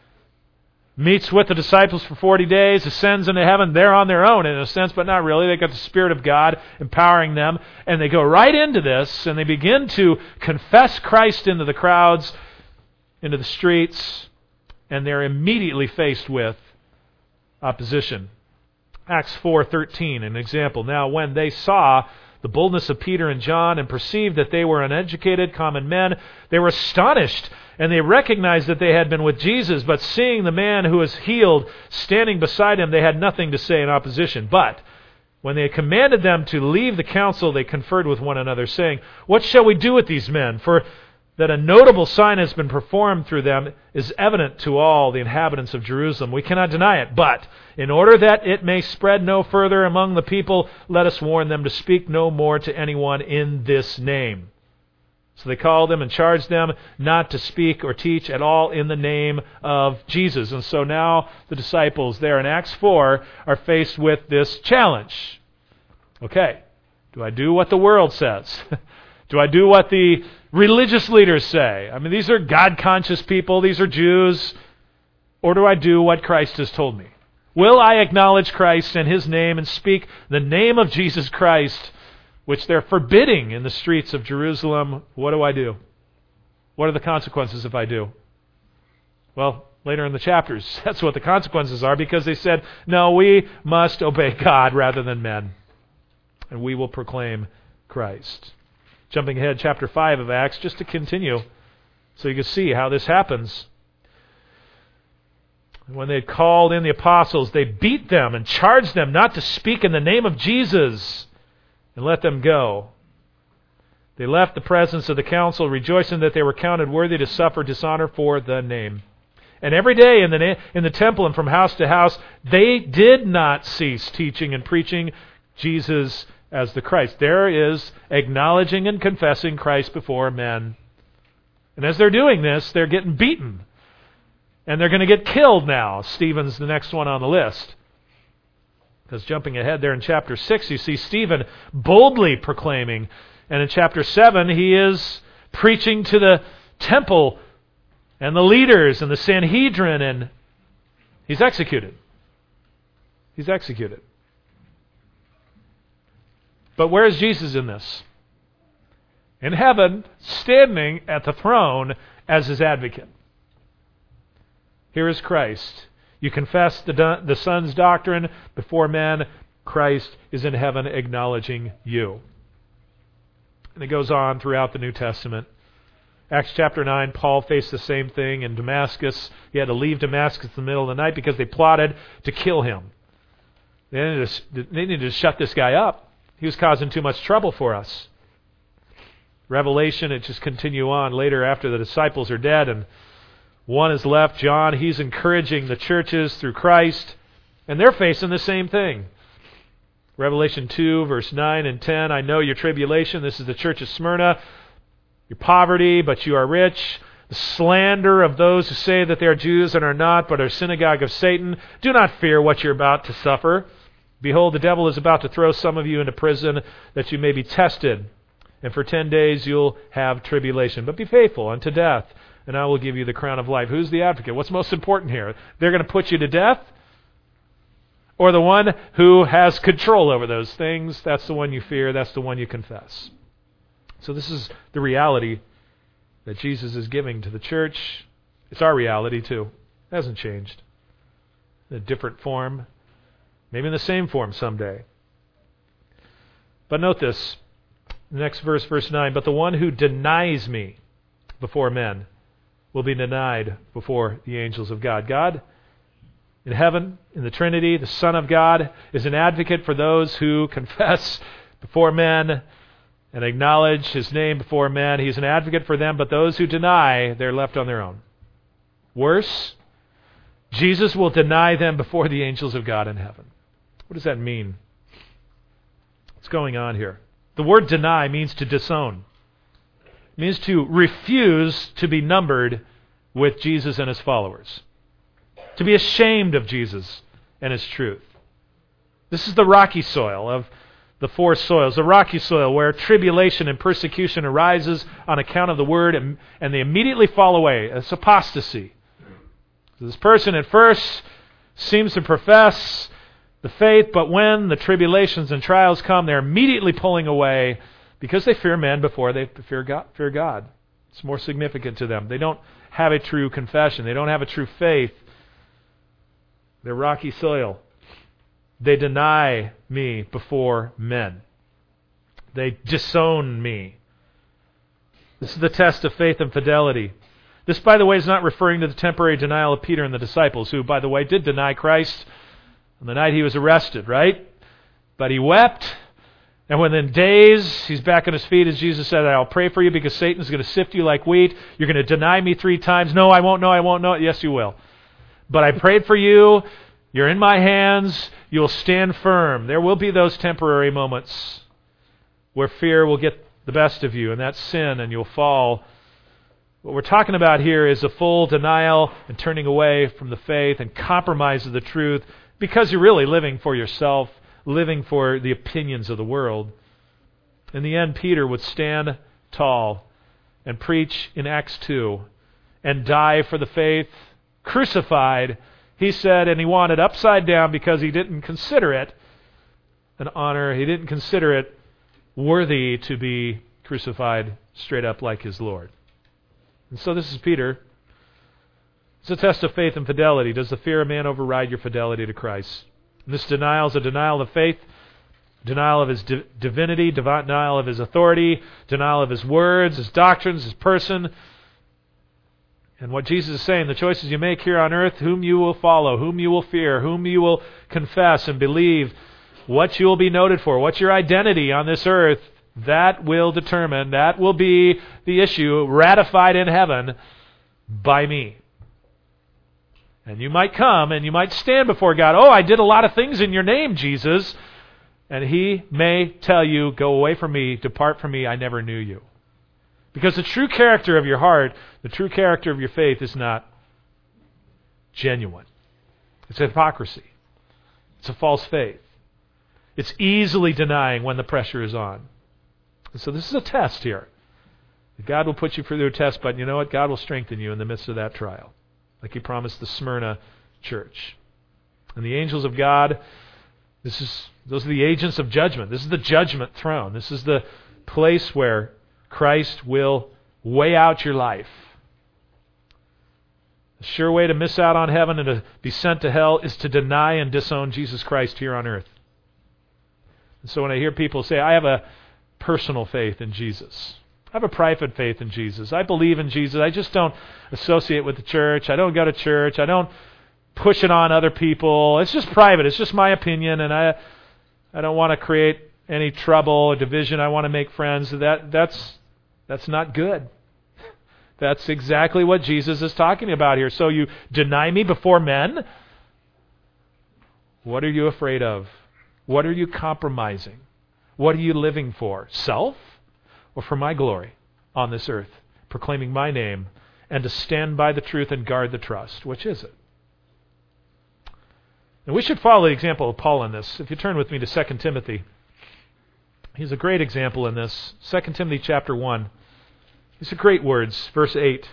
meets with the disciples for 40 days, ascends into heaven. They're on their own in a sense, but not really. They've got the Spirit of God empowering them. And they go right into this, and they begin to confess Christ into the crowds, into the streets, and they're immediately faced with opposition. Acts 4:13, an example. Now when they saw the boldness of Peter and John and perceived that they were uneducated, common men, they were astonished, and they recognized that they had been with Jesus, but seeing the man who was healed standing beside him, they had nothing to say in opposition. But when they had commanded them to leave the council, they conferred with one another, saying, "What shall we do with these men? For that a notable sign has been performed through them is evident to all the inhabitants of Jerusalem. We cannot deny it. But in order that it may spread no further among the people, let us warn them to speak no more to anyone in this name." So they called them and charged them not to speak or teach at all in the name of Jesus. And so now the disciples there in Acts 4 are faced with this challenge. Okay, do I do what the world says? Do I do what the religious leaders say? I mean, these are God-conscious people. These are Jews. Or do I do what Christ has told me? Will I acknowledge Christ and His name and speak the name of Jesus Christ, which they're forbidding in the streets of Jerusalem? What do I do? What are the consequences if I do? Well, later in the chapters, that's what the consequences are, because they said, no, we must obey God rather than men, and we will proclaim Christ. Jumping ahead, chapter 5 of Acts, just to continue, so you can see how this happens. When they had called in the apostles, they beat them and charged them not to speak in the name of Jesus, and let them go. They left the presence of the council, rejoicing that they were counted worthy to suffer dishonor for the name. And every day in the temple and from house to house, they did not cease teaching and preaching Jesus as the Christ. There is acknowledging and confessing Christ before men. And as they're doing this, they're getting beaten. And they're going to get killed now. Stephen's the next one on the list. Because jumping ahead there in chapter 6, you see Stephen boldly proclaiming. And in chapter 7, he is preaching to the temple and the leaders and the Sanhedrin, and he's executed. He's executed. But where is Jesus in this? In heaven, standing at the throne as His advocate. Here is Christ. You confess the Son's doctrine before men. Christ is in heaven acknowledging you. And it goes on throughout the New Testament. Acts chapter 9, Paul faced the same thing in Damascus. He had to leave Damascus in the middle of the night because they plotted to kill him. They needed to shut this guy up. He was causing too much trouble for us. Revelation, it just continue on later after the disciples are dead and one is left, John. He's encouraging the churches through Christ, and they're facing the same thing. Revelation 2, verse 9 and 10, I know your tribulation. This is the church of Smyrna. Your poverty, but you are rich. The slander of those who say that they are Jews and are not, but are synagogue of Satan. Do not fear what you're about to suffer. Behold, the devil is about to throw some of you into prison that you may be tested. And for 10 days you'll have tribulation. But be faithful unto death, and I will give you the crown of life. Who's the advocate? What's most important here? They're going to put you to death? Or the one who has control over those things? That's the one you fear. That's the one you confess. So this is the reality that Jesus is giving to the church. It's our reality too. It hasn't changed. In a different form. Maybe in the same form someday. But note this. The next verse, verse 9. But the one who denies me before men will be denied before the angels of God. God, in heaven, in the Trinity, the Son of God, is an advocate for those who confess before men and acknowledge His name before men. He's an advocate for them, but those who deny, they're left on their own. Worse, Jesus will deny them before the angels of God in heaven. What does that mean? What's going on here? The word deny means to disown. It means to refuse to be numbered with Jesus and His followers. To be ashamed of Jesus and His truth. This is the rocky soil of the four soils. The rocky soil where tribulation and persecution arises on account of the Word and they immediately fall away. It's apostasy. So this person at first seems to profess the faith, but when the tribulations and trials come, they're immediately pulling away because they fear men before they fear God. It's more significant to them. They don't have a true confession. They don't have a true faith. They're rocky soil. They deny me before men. They disown me. This is the test of faith and fidelity. This, by the way, is not referring to the temporary denial of Peter and the disciples, who, by the way, did deny Christ on the night he was arrested, right? But he wept, and within days, he's back on his feet, as Jesus said, I'll pray for you because Satan's going to sift you like wheat. You're going to deny me 3 times. No, I won't. No, I won't. No, yes, you will. But I prayed for you. You're in my hands. You'll stand firm. There will be those temporary moments where fear will get the best of you, and that's sin, and you'll fall. What we're talking about here is a full denial and turning away from the faith and compromise of the truth because you're really living for yourself, living for the opinions of the world. In the end, Peter would stand tall and preach in Acts 2 and die for the faith, crucified, he said, and he wanted upside down because he didn't consider it an honor. He didn't consider it worthy to be crucified straight up like his Lord. And so this is Peter. It's a test of faith and fidelity. Does the fear of man override your fidelity to Christ? And this denial is a denial of faith, denial of His divinity, denial of His authority, denial of His words, His doctrines, His person. And what Jesus is saying, the choices you make here on earth, whom you will follow, whom you will fear, whom you will confess and believe, what you will be noted for, what's your identity on this earth, that will determine, that will be the issue ratified in heaven by me. And you might come and you might stand before God, oh, I did a lot of things in your name, Jesus. And He may tell you, go away from me, depart from me, I never knew you. Because the true character of your heart, the true character of your faith is not genuine. It's hypocrisy. It's a false faith. It's easily denying when the pressure is on. And so this is a test here. God will put you through a test, but you know what? God will strengthen you in the midst of that trial, like He promised the Smyrna church. And the angels of God, those are the agents of judgment. This is the judgment throne. This is the place where Christ will weigh out your life. The sure way to miss out on heaven and to be sent to hell is to deny and disown Jesus Christ here on earth. And so when I hear people say, I have a personal faith in Jesus, I have a private faith in Jesus, I believe in Jesus, I just don't associate with the church, I don't go to church, I don't push it on other people, it's just private, it's just my opinion, and I don't want to create any trouble or division, I want to make friends. That's not good. That's exactly what Jesus is talking about here. So you deny me before men? What are you afraid of? What are you compromising? What are you living for? Self or for my glory on this earth? Proclaiming my name and to stand by the truth and guard the trust. Which is it? And we should follow the example of Paul in this. If you turn with me to 2 Timothy. He's a great example in this. 2 Timothy chapter 1. These are great words. Verse 8.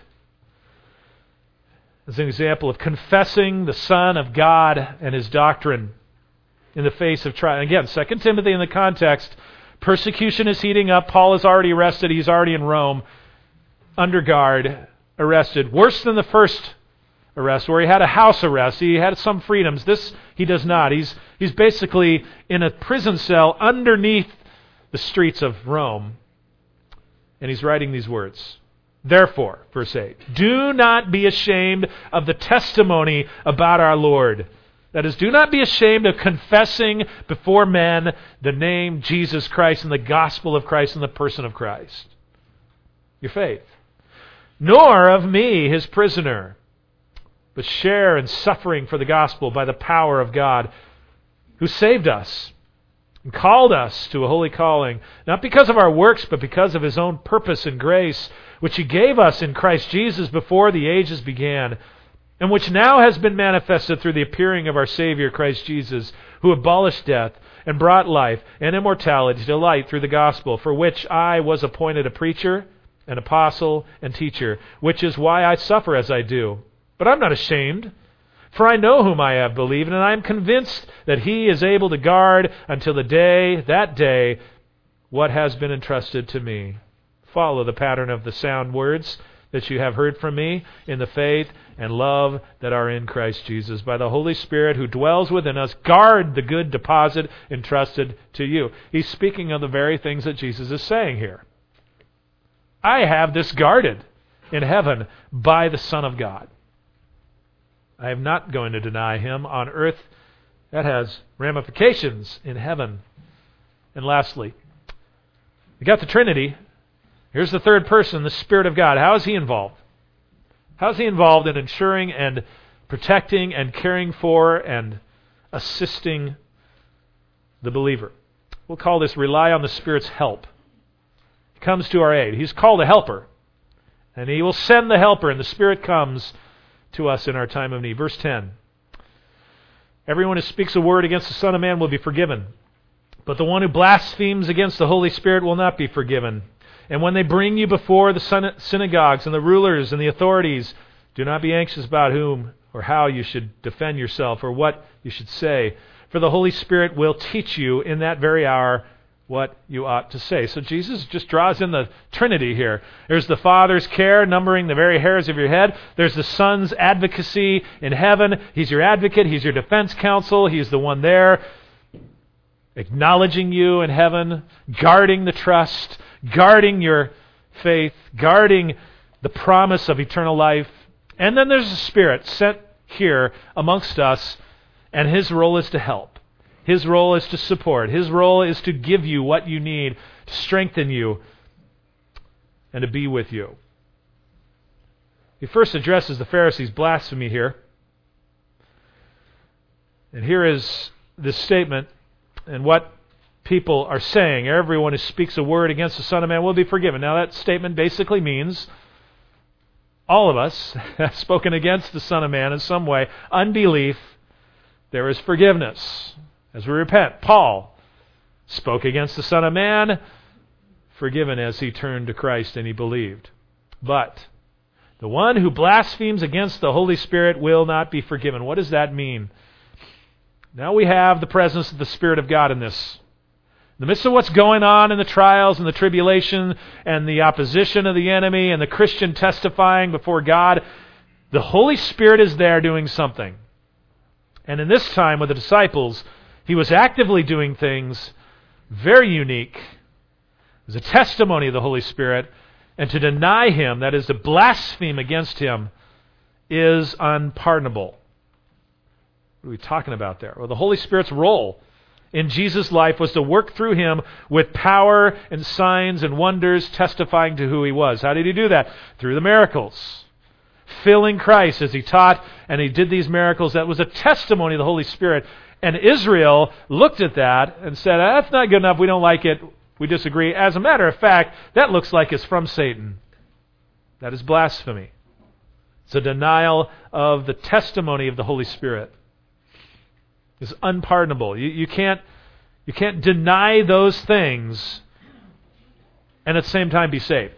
As an example of confessing the Son of God and His doctrine in the face of trial. And again, 2 Timothy in the context, persecution is heating up. Paul is already arrested. He's already in Rome, under guard, arrested. Worse than the first arrest, where he had a house arrest. He had some freedoms. This he does not. He's basically in a prison cell underneath the streets of Rome. And he's writing these words. Therefore, verse 8, do not be ashamed of the testimony about our Lord. That is, do not be ashamed of confessing before men the name Jesus Christ and the gospel of Christ and the person of Christ. Your faith. Nor of me, His prisoner, but share in suffering for the gospel by the power of God, who saved us and called us to a holy calling, not because of our works, but because of His own purpose and grace, which He gave us in Christ Jesus before the ages began, and which now has been manifested through the appearing of our Savior, Christ Jesus, who abolished death and brought life and immortality to light through the gospel, for which I was appointed a preacher, an apostle, and teacher, which is why I suffer as I do. But I'm not ashamed, for I know whom I have believed, and I am convinced that He is able to guard until that day, what has been entrusted to me. Follow the pattern of the sound words that you have heard from me in the faith and love that are in Christ Jesus. By the Holy Spirit who dwells within us, guard the good deposit entrusted to you. He's speaking of the very things that Jesus is saying here. I have this guarded in heaven by the Son of God. I am not going to deny Him on earth. That has ramifications in heaven. And lastly, we got the Trinity. Here's the third person, the Spirit of God. How is He involved? How is He involved in ensuring and protecting and caring for and assisting the believer? We'll call this rely on the Spirit's help. He comes to our aid. He's called a helper. And He will send the helper, and the Spirit comes to us in our time of need. Verse 10. Everyone who speaks a word against the Son of Man will be forgiven, but the one who blasphemes against the Holy Spirit will not be forgiven. And when they bring you before the synagogues and the rulers and the authorities, do not be anxious about whom or how you should defend yourself or what you should say, for the Holy Spirit will teach you in that very hour what you ought to say. So Jesus just draws in the Trinity here. There's the Father's care, numbering the very hairs of your head. There's the Son's advocacy in heaven. He's your advocate. He's your defense counsel. He's the one there acknowledging you in heaven, guarding the trust, guarding your faith, guarding the promise of eternal life. And then there's the Spirit sent here amongst us, and His role is to help. His role is to support. His role is to give you what you need, to strengthen you, and to be with you. He first addresses the Pharisees' blasphemy here. And here is this statement and what people are saying. Everyone who speaks a word against the Son of Man will be forgiven. Now that statement basically means all of us have spoken against the Son of Man in some way. Unbelief, there is forgiveness as we repent. Paul spoke against the Son of Man, forgiven as he turned to Christ and he believed. But the one who blasphemes against the Holy Spirit will not be forgiven. What does that mean? Now we have the presence of the Spirit of God in this. In the midst of what's going on in the trials and the tribulation and the opposition of the enemy and the Christian testifying before God, the Holy Spirit is there doing something. And in this time with the disciples, He was actively doing things very unique. It was a testimony of the Holy Spirit, and to deny Him, that is to blaspheme against Him, is unpardonable. What are we talking about there? Well, the Holy Spirit's role in Jesus' life was to work through Him with power and signs and wonders testifying to who He was. How did He do that? Through the miracles. Filling Christ as He taught and He did these miracles. That was a testimony of the Holy Spirit. And Israel looked at that and said, that's not good enough, we don't like it, we disagree. As a matter of fact, that looks like it's from Satan. That is blasphemy. It's a denial of the testimony of the Holy Spirit. It's unpardonable. You can't deny those things and at the same time be saved.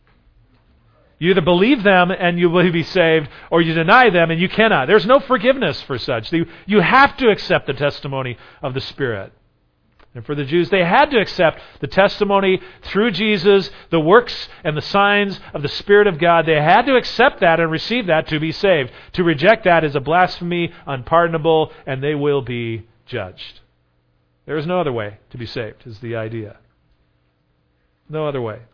You either believe them and you will be saved, or you deny them and you cannot. There's no forgiveness for such. You have to accept the testimony of the Spirit. And for the Jews, they had to accept the testimony through Jesus, the works and the signs of the Spirit of God. They had to accept that and receive that to be saved. To reject that is a blasphemy, unpardonable, and they will be judged. There is no other way to be saved, is the idea. No other way.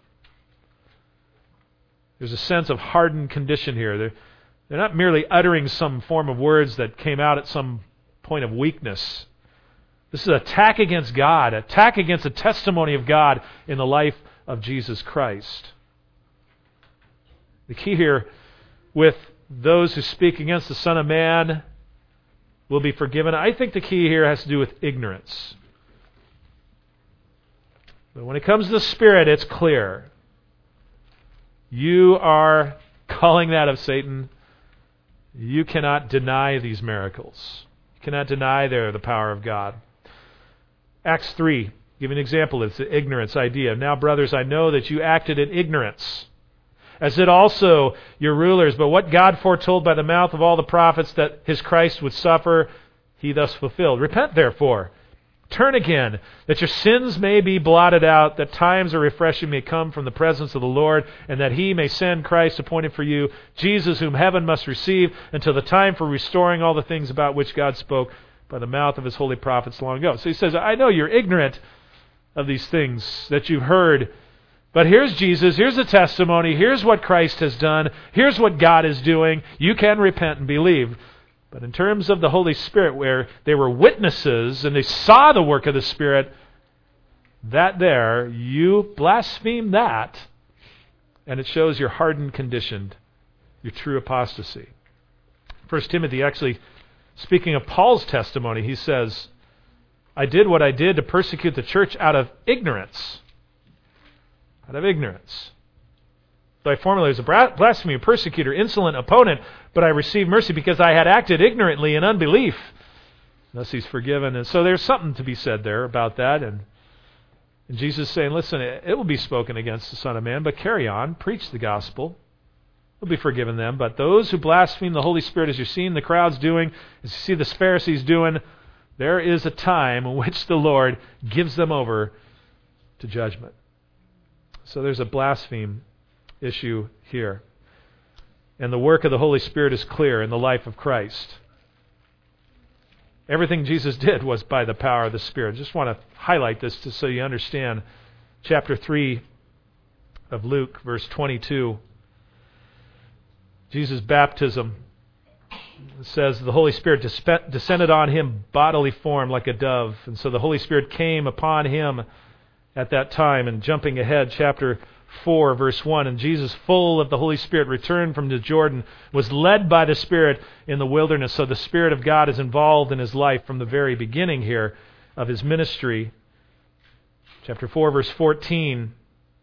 There's a sense of hardened condition here. They're not merely uttering some form of words that came out at some point of weakness. This is an attack against God, an attack against the testimony of God in the life of Jesus Christ. The key here with those who speak against the Son of Man will be forgiven. I think the key here has to do with ignorance. But when it comes to the Spirit, it's clear. You are calling that of Satan. You cannot deny these miracles. You cannot deny they're the power of God. Acts 3, give an example. It's the ignorance idea. Now, brothers, I know that you acted in ignorance, as did also your rulers. But what God foretold by the mouth of all the prophets that his Christ would suffer, he thus fulfilled. Repent, therefore. Turn again, that your sins may be blotted out, that times of refreshing may come from the presence of the Lord, and that he may send Christ appointed for you, Jesus, whom heaven must receive, until the time for restoring all the things about which God spoke by the mouth of his holy prophets long ago. So he says, I know you're ignorant of these things that you've heard, but here's Jesus, here's the testimony, here's what Christ has done, here's what God is doing. You can repent and believe. But in terms of the Holy Spirit, where they were witnesses and they saw the work of the Spirit, that there, you blaspheme that, and it shows your hardened condition, your true apostasy. 1 Timothy, actually, speaking of Paul's testimony, he says, I did what I did to persecute the church out of ignorance. Out of ignorance. Though I formerly was a blasphemer, persecutor, insolent opponent, but I received mercy because I had acted ignorantly in unbelief. Thus he's forgiven. And so there's something to be said there about that. And Jesus is saying, listen, it will be spoken against the Son of Man, but carry on, preach the gospel. Will be forgiven them. But those who blaspheme the Holy Spirit, as you're seeing the crowds doing, as you see the Pharisees doing, there is a time in which the Lord gives them over to judgment. So there's a blaspheme issue here. And the work of the Holy Spirit is clear in the life of Christ. Everything Jesus did was by the power of the Spirit. I just want to highlight this just so you understand. Chapter 3 of Luke, verse 22. Jesus' baptism. It says the Holy Spirit descended on him bodily form like a dove. And so the Holy Spirit came upon him at that time. And jumping ahead, chapter 4, verse 1, and Jesus, full of the Holy Spirit, returned from the Jordan, was led by the Spirit in the wilderness. So the Spirit of God is involved in his life from the very beginning here of his ministry. Chapter 4, verse 14,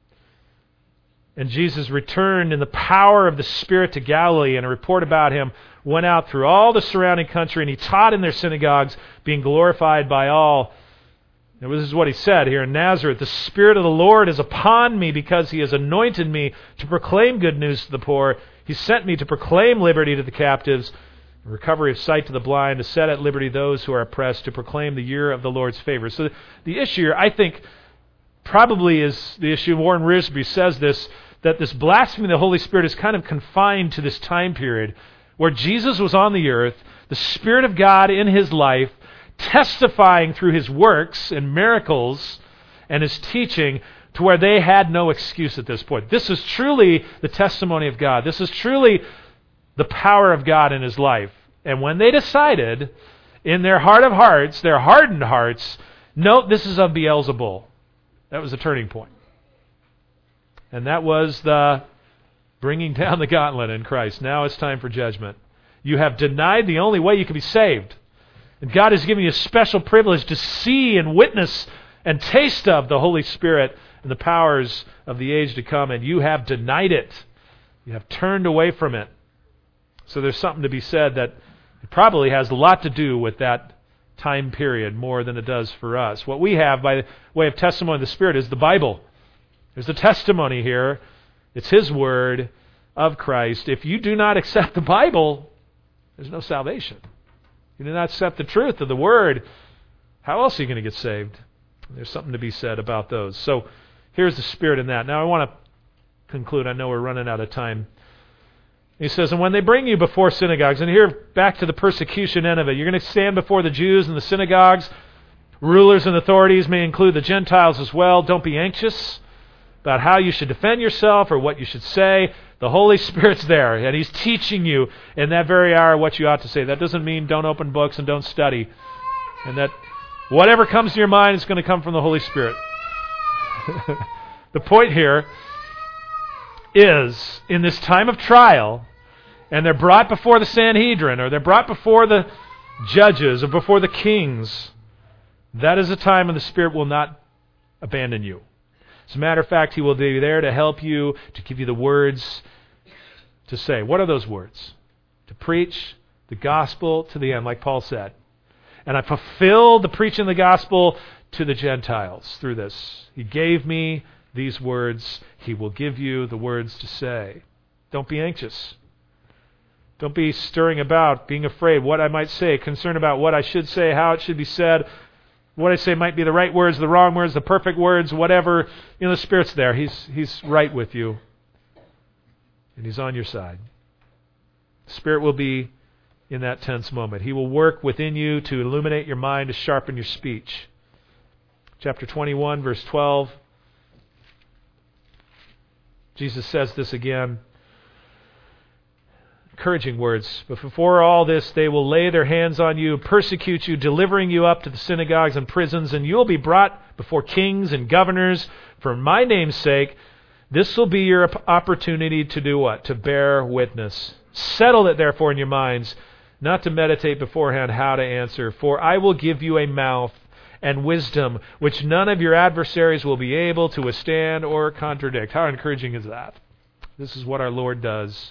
and Jesus returned in the power of the Spirit to Galilee, and a report about him went out through all the surrounding country, and he taught in their synagogues, being glorified by all. And this is what he said here in Nazareth. The Spirit of the Lord is upon me because he has anointed me to proclaim good news to the poor. He sent me to proclaim liberty to the captives, recovery of sight to the blind, to set at liberty those who are oppressed, to proclaim the year of the Lord's favor. So the issue here, I think, probably is the issue. Warren Wiersbe says this, that this blasphemy of the Holy Spirit is kind of confined to this time period where Jesus was on the earth, the Spirit of God in his life, testifying through his works and miracles and his teaching to where they had no excuse at this point. This is truly the testimony of God. This is truly the power of God in his life. And when they decided in their heart of hearts, their hardened hearts, note this is of Beelzebul. That was the turning point. And that was the bringing down the gauntlet in Christ. Now it's time for judgment. You have denied the only way you can be saved. And God has given you a special privilege to see and witness and taste of the Holy Spirit and the powers of the age to come, and you have denied it. You have turned away from it. So there's something to be said that it probably has a lot to do with that time period more than it does for us. What we have by way of testimony of the Spirit is the Bible. There's the testimony here. It's His Word of Christ. If you do not accept the Bible, there's no salvation. You do not accept the truth of the Word, how else are you going to get saved? There's something to be said about those. So here's the Spirit in that. Now I want to conclude. I know we're running out of time. He says, and when they bring you before synagogues, and here back to the persecution end of it, you're going to stand before the Jews and the synagogues. Rulers and authorities may include the Gentiles as well. Don't be anxious about how you should defend yourself or what you should say. The Holy Spirit's there, and He's teaching you in that very hour what you ought to say. That doesn't mean don't open books and don't study. And that whatever comes to your mind is going to come from the Holy Spirit. The point here is, in this time of trial, and they're brought before the Sanhedrin, or they're brought before the judges, or before the kings, that is a time when the Spirit will not abandon you. As a matter of fact, He will be there to help you, to give you the words to say. What are those words? To preach the gospel to the end, like Paul said. And I fulfilled the preaching of the gospel to the Gentiles through this. He gave me these words. He will give you the words to say. Don't be anxious. Don't be stirring about, being afraid what I might say, concerned about what I should say, how it should be said. What I say might be the right words, the wrong words, the perfect words, whatever. The Spirit's there. He's right with you. And He's on your side. The Spirit will be in that tense moment. He will work within you to illuminate your mind, to sharpen your speech. Chapter 21, verse 12. Jesus says this again. Encouraging words. But before all this, they will lay their hands on you, persecute you, delivering you up to the synagogues and prisons, and you will be brought before kings and governors for my name's sake. This will be your opportunity to do what? To bear witness. Settle it therefore in your minds, not to meditate beforehand how to answer. For I will give you a mouth and wisdom which none of your adversaries will be able to withstand or contradict. How encouraging is that? This is what our Lord does.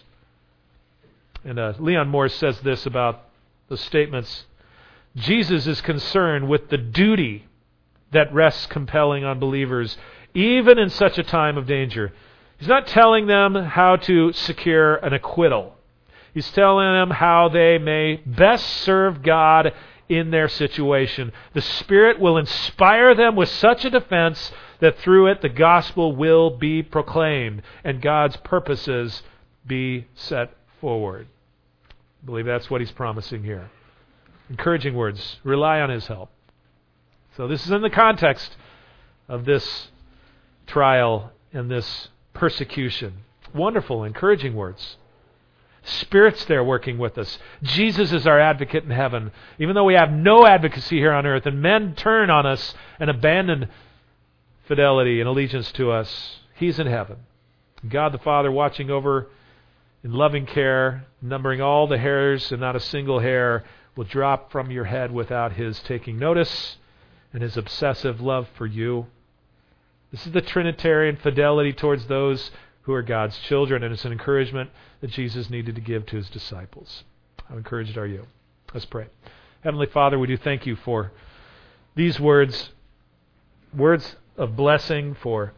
And Leon Morris says this about the statements. Jesus is concerned with the duty that rests compelling on believers, even in such a time of danger. He's not telling them how to secure an acquittal. He's telling them how they may best serve God in their situation. The Spirit will inspire them with such a defense that through it the gospel will be proclaimed and God's purposes be set forward. I believe that's what He's promising here. Encouraging words. Rely on His help. So this is in the context of this trial and this persecution. Wonderful, encouraging words. Spirit's there working with us. Jesus is our advocate in heaven. Even though we have no advocacy here on earth and men turn on us and abandon fidelity and allegiance to us, He's in heaven. God the Father watching over in loving care, numbering all the hairs, and not a single hair will drop from your head without His taking notice and His obsessive love for you. This is the Trinitarian fidelity towards those who are God's children, and it's an encouragement that Jesus needed to give to His disciples. How encouraged are you? Let's pray. Heavenly Father, we do thank You for these words of blessing for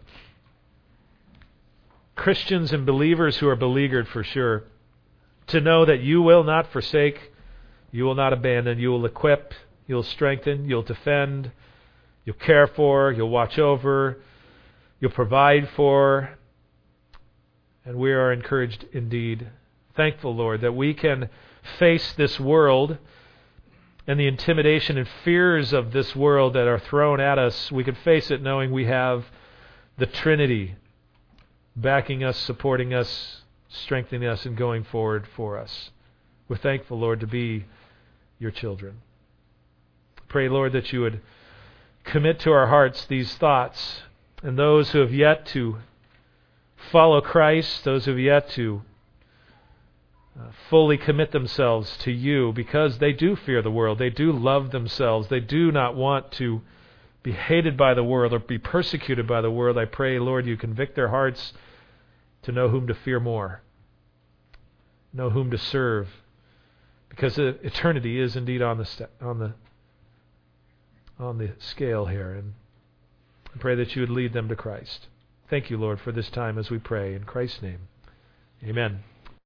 Christians and believers who are beleaguered for sure, to know that You will not forsake, You will not abandon, You will equip, You'll strengthen, You'll defend, You'll care for, You'll watch over, You'll provide for, and we are encouraged indeed. Thankful, Lord, that we can face this world and the intimidation and fears of this world that are thrown at us. We can face it knowing we have the Trinity backing us, supporting us, strengthening us, and going forward for us. We're thankful, Lord, to be Your children. Pray, Lord, that You would commit to our hearts these thoughts, and those who have yet to follow Christ, those who have yet to fully commit themselves to You, because they do fear the world, they do love themselves, they do not want to be hated by the world or be persecuted by the world. I pray, Lord, You convict their hearts to know whom to fear more, know whom to serve, because eternity is indeed on the scale here. And I pray that You would lead them to Christ. Thank You, Lord, for this time as we pray in Christ's name. Amen.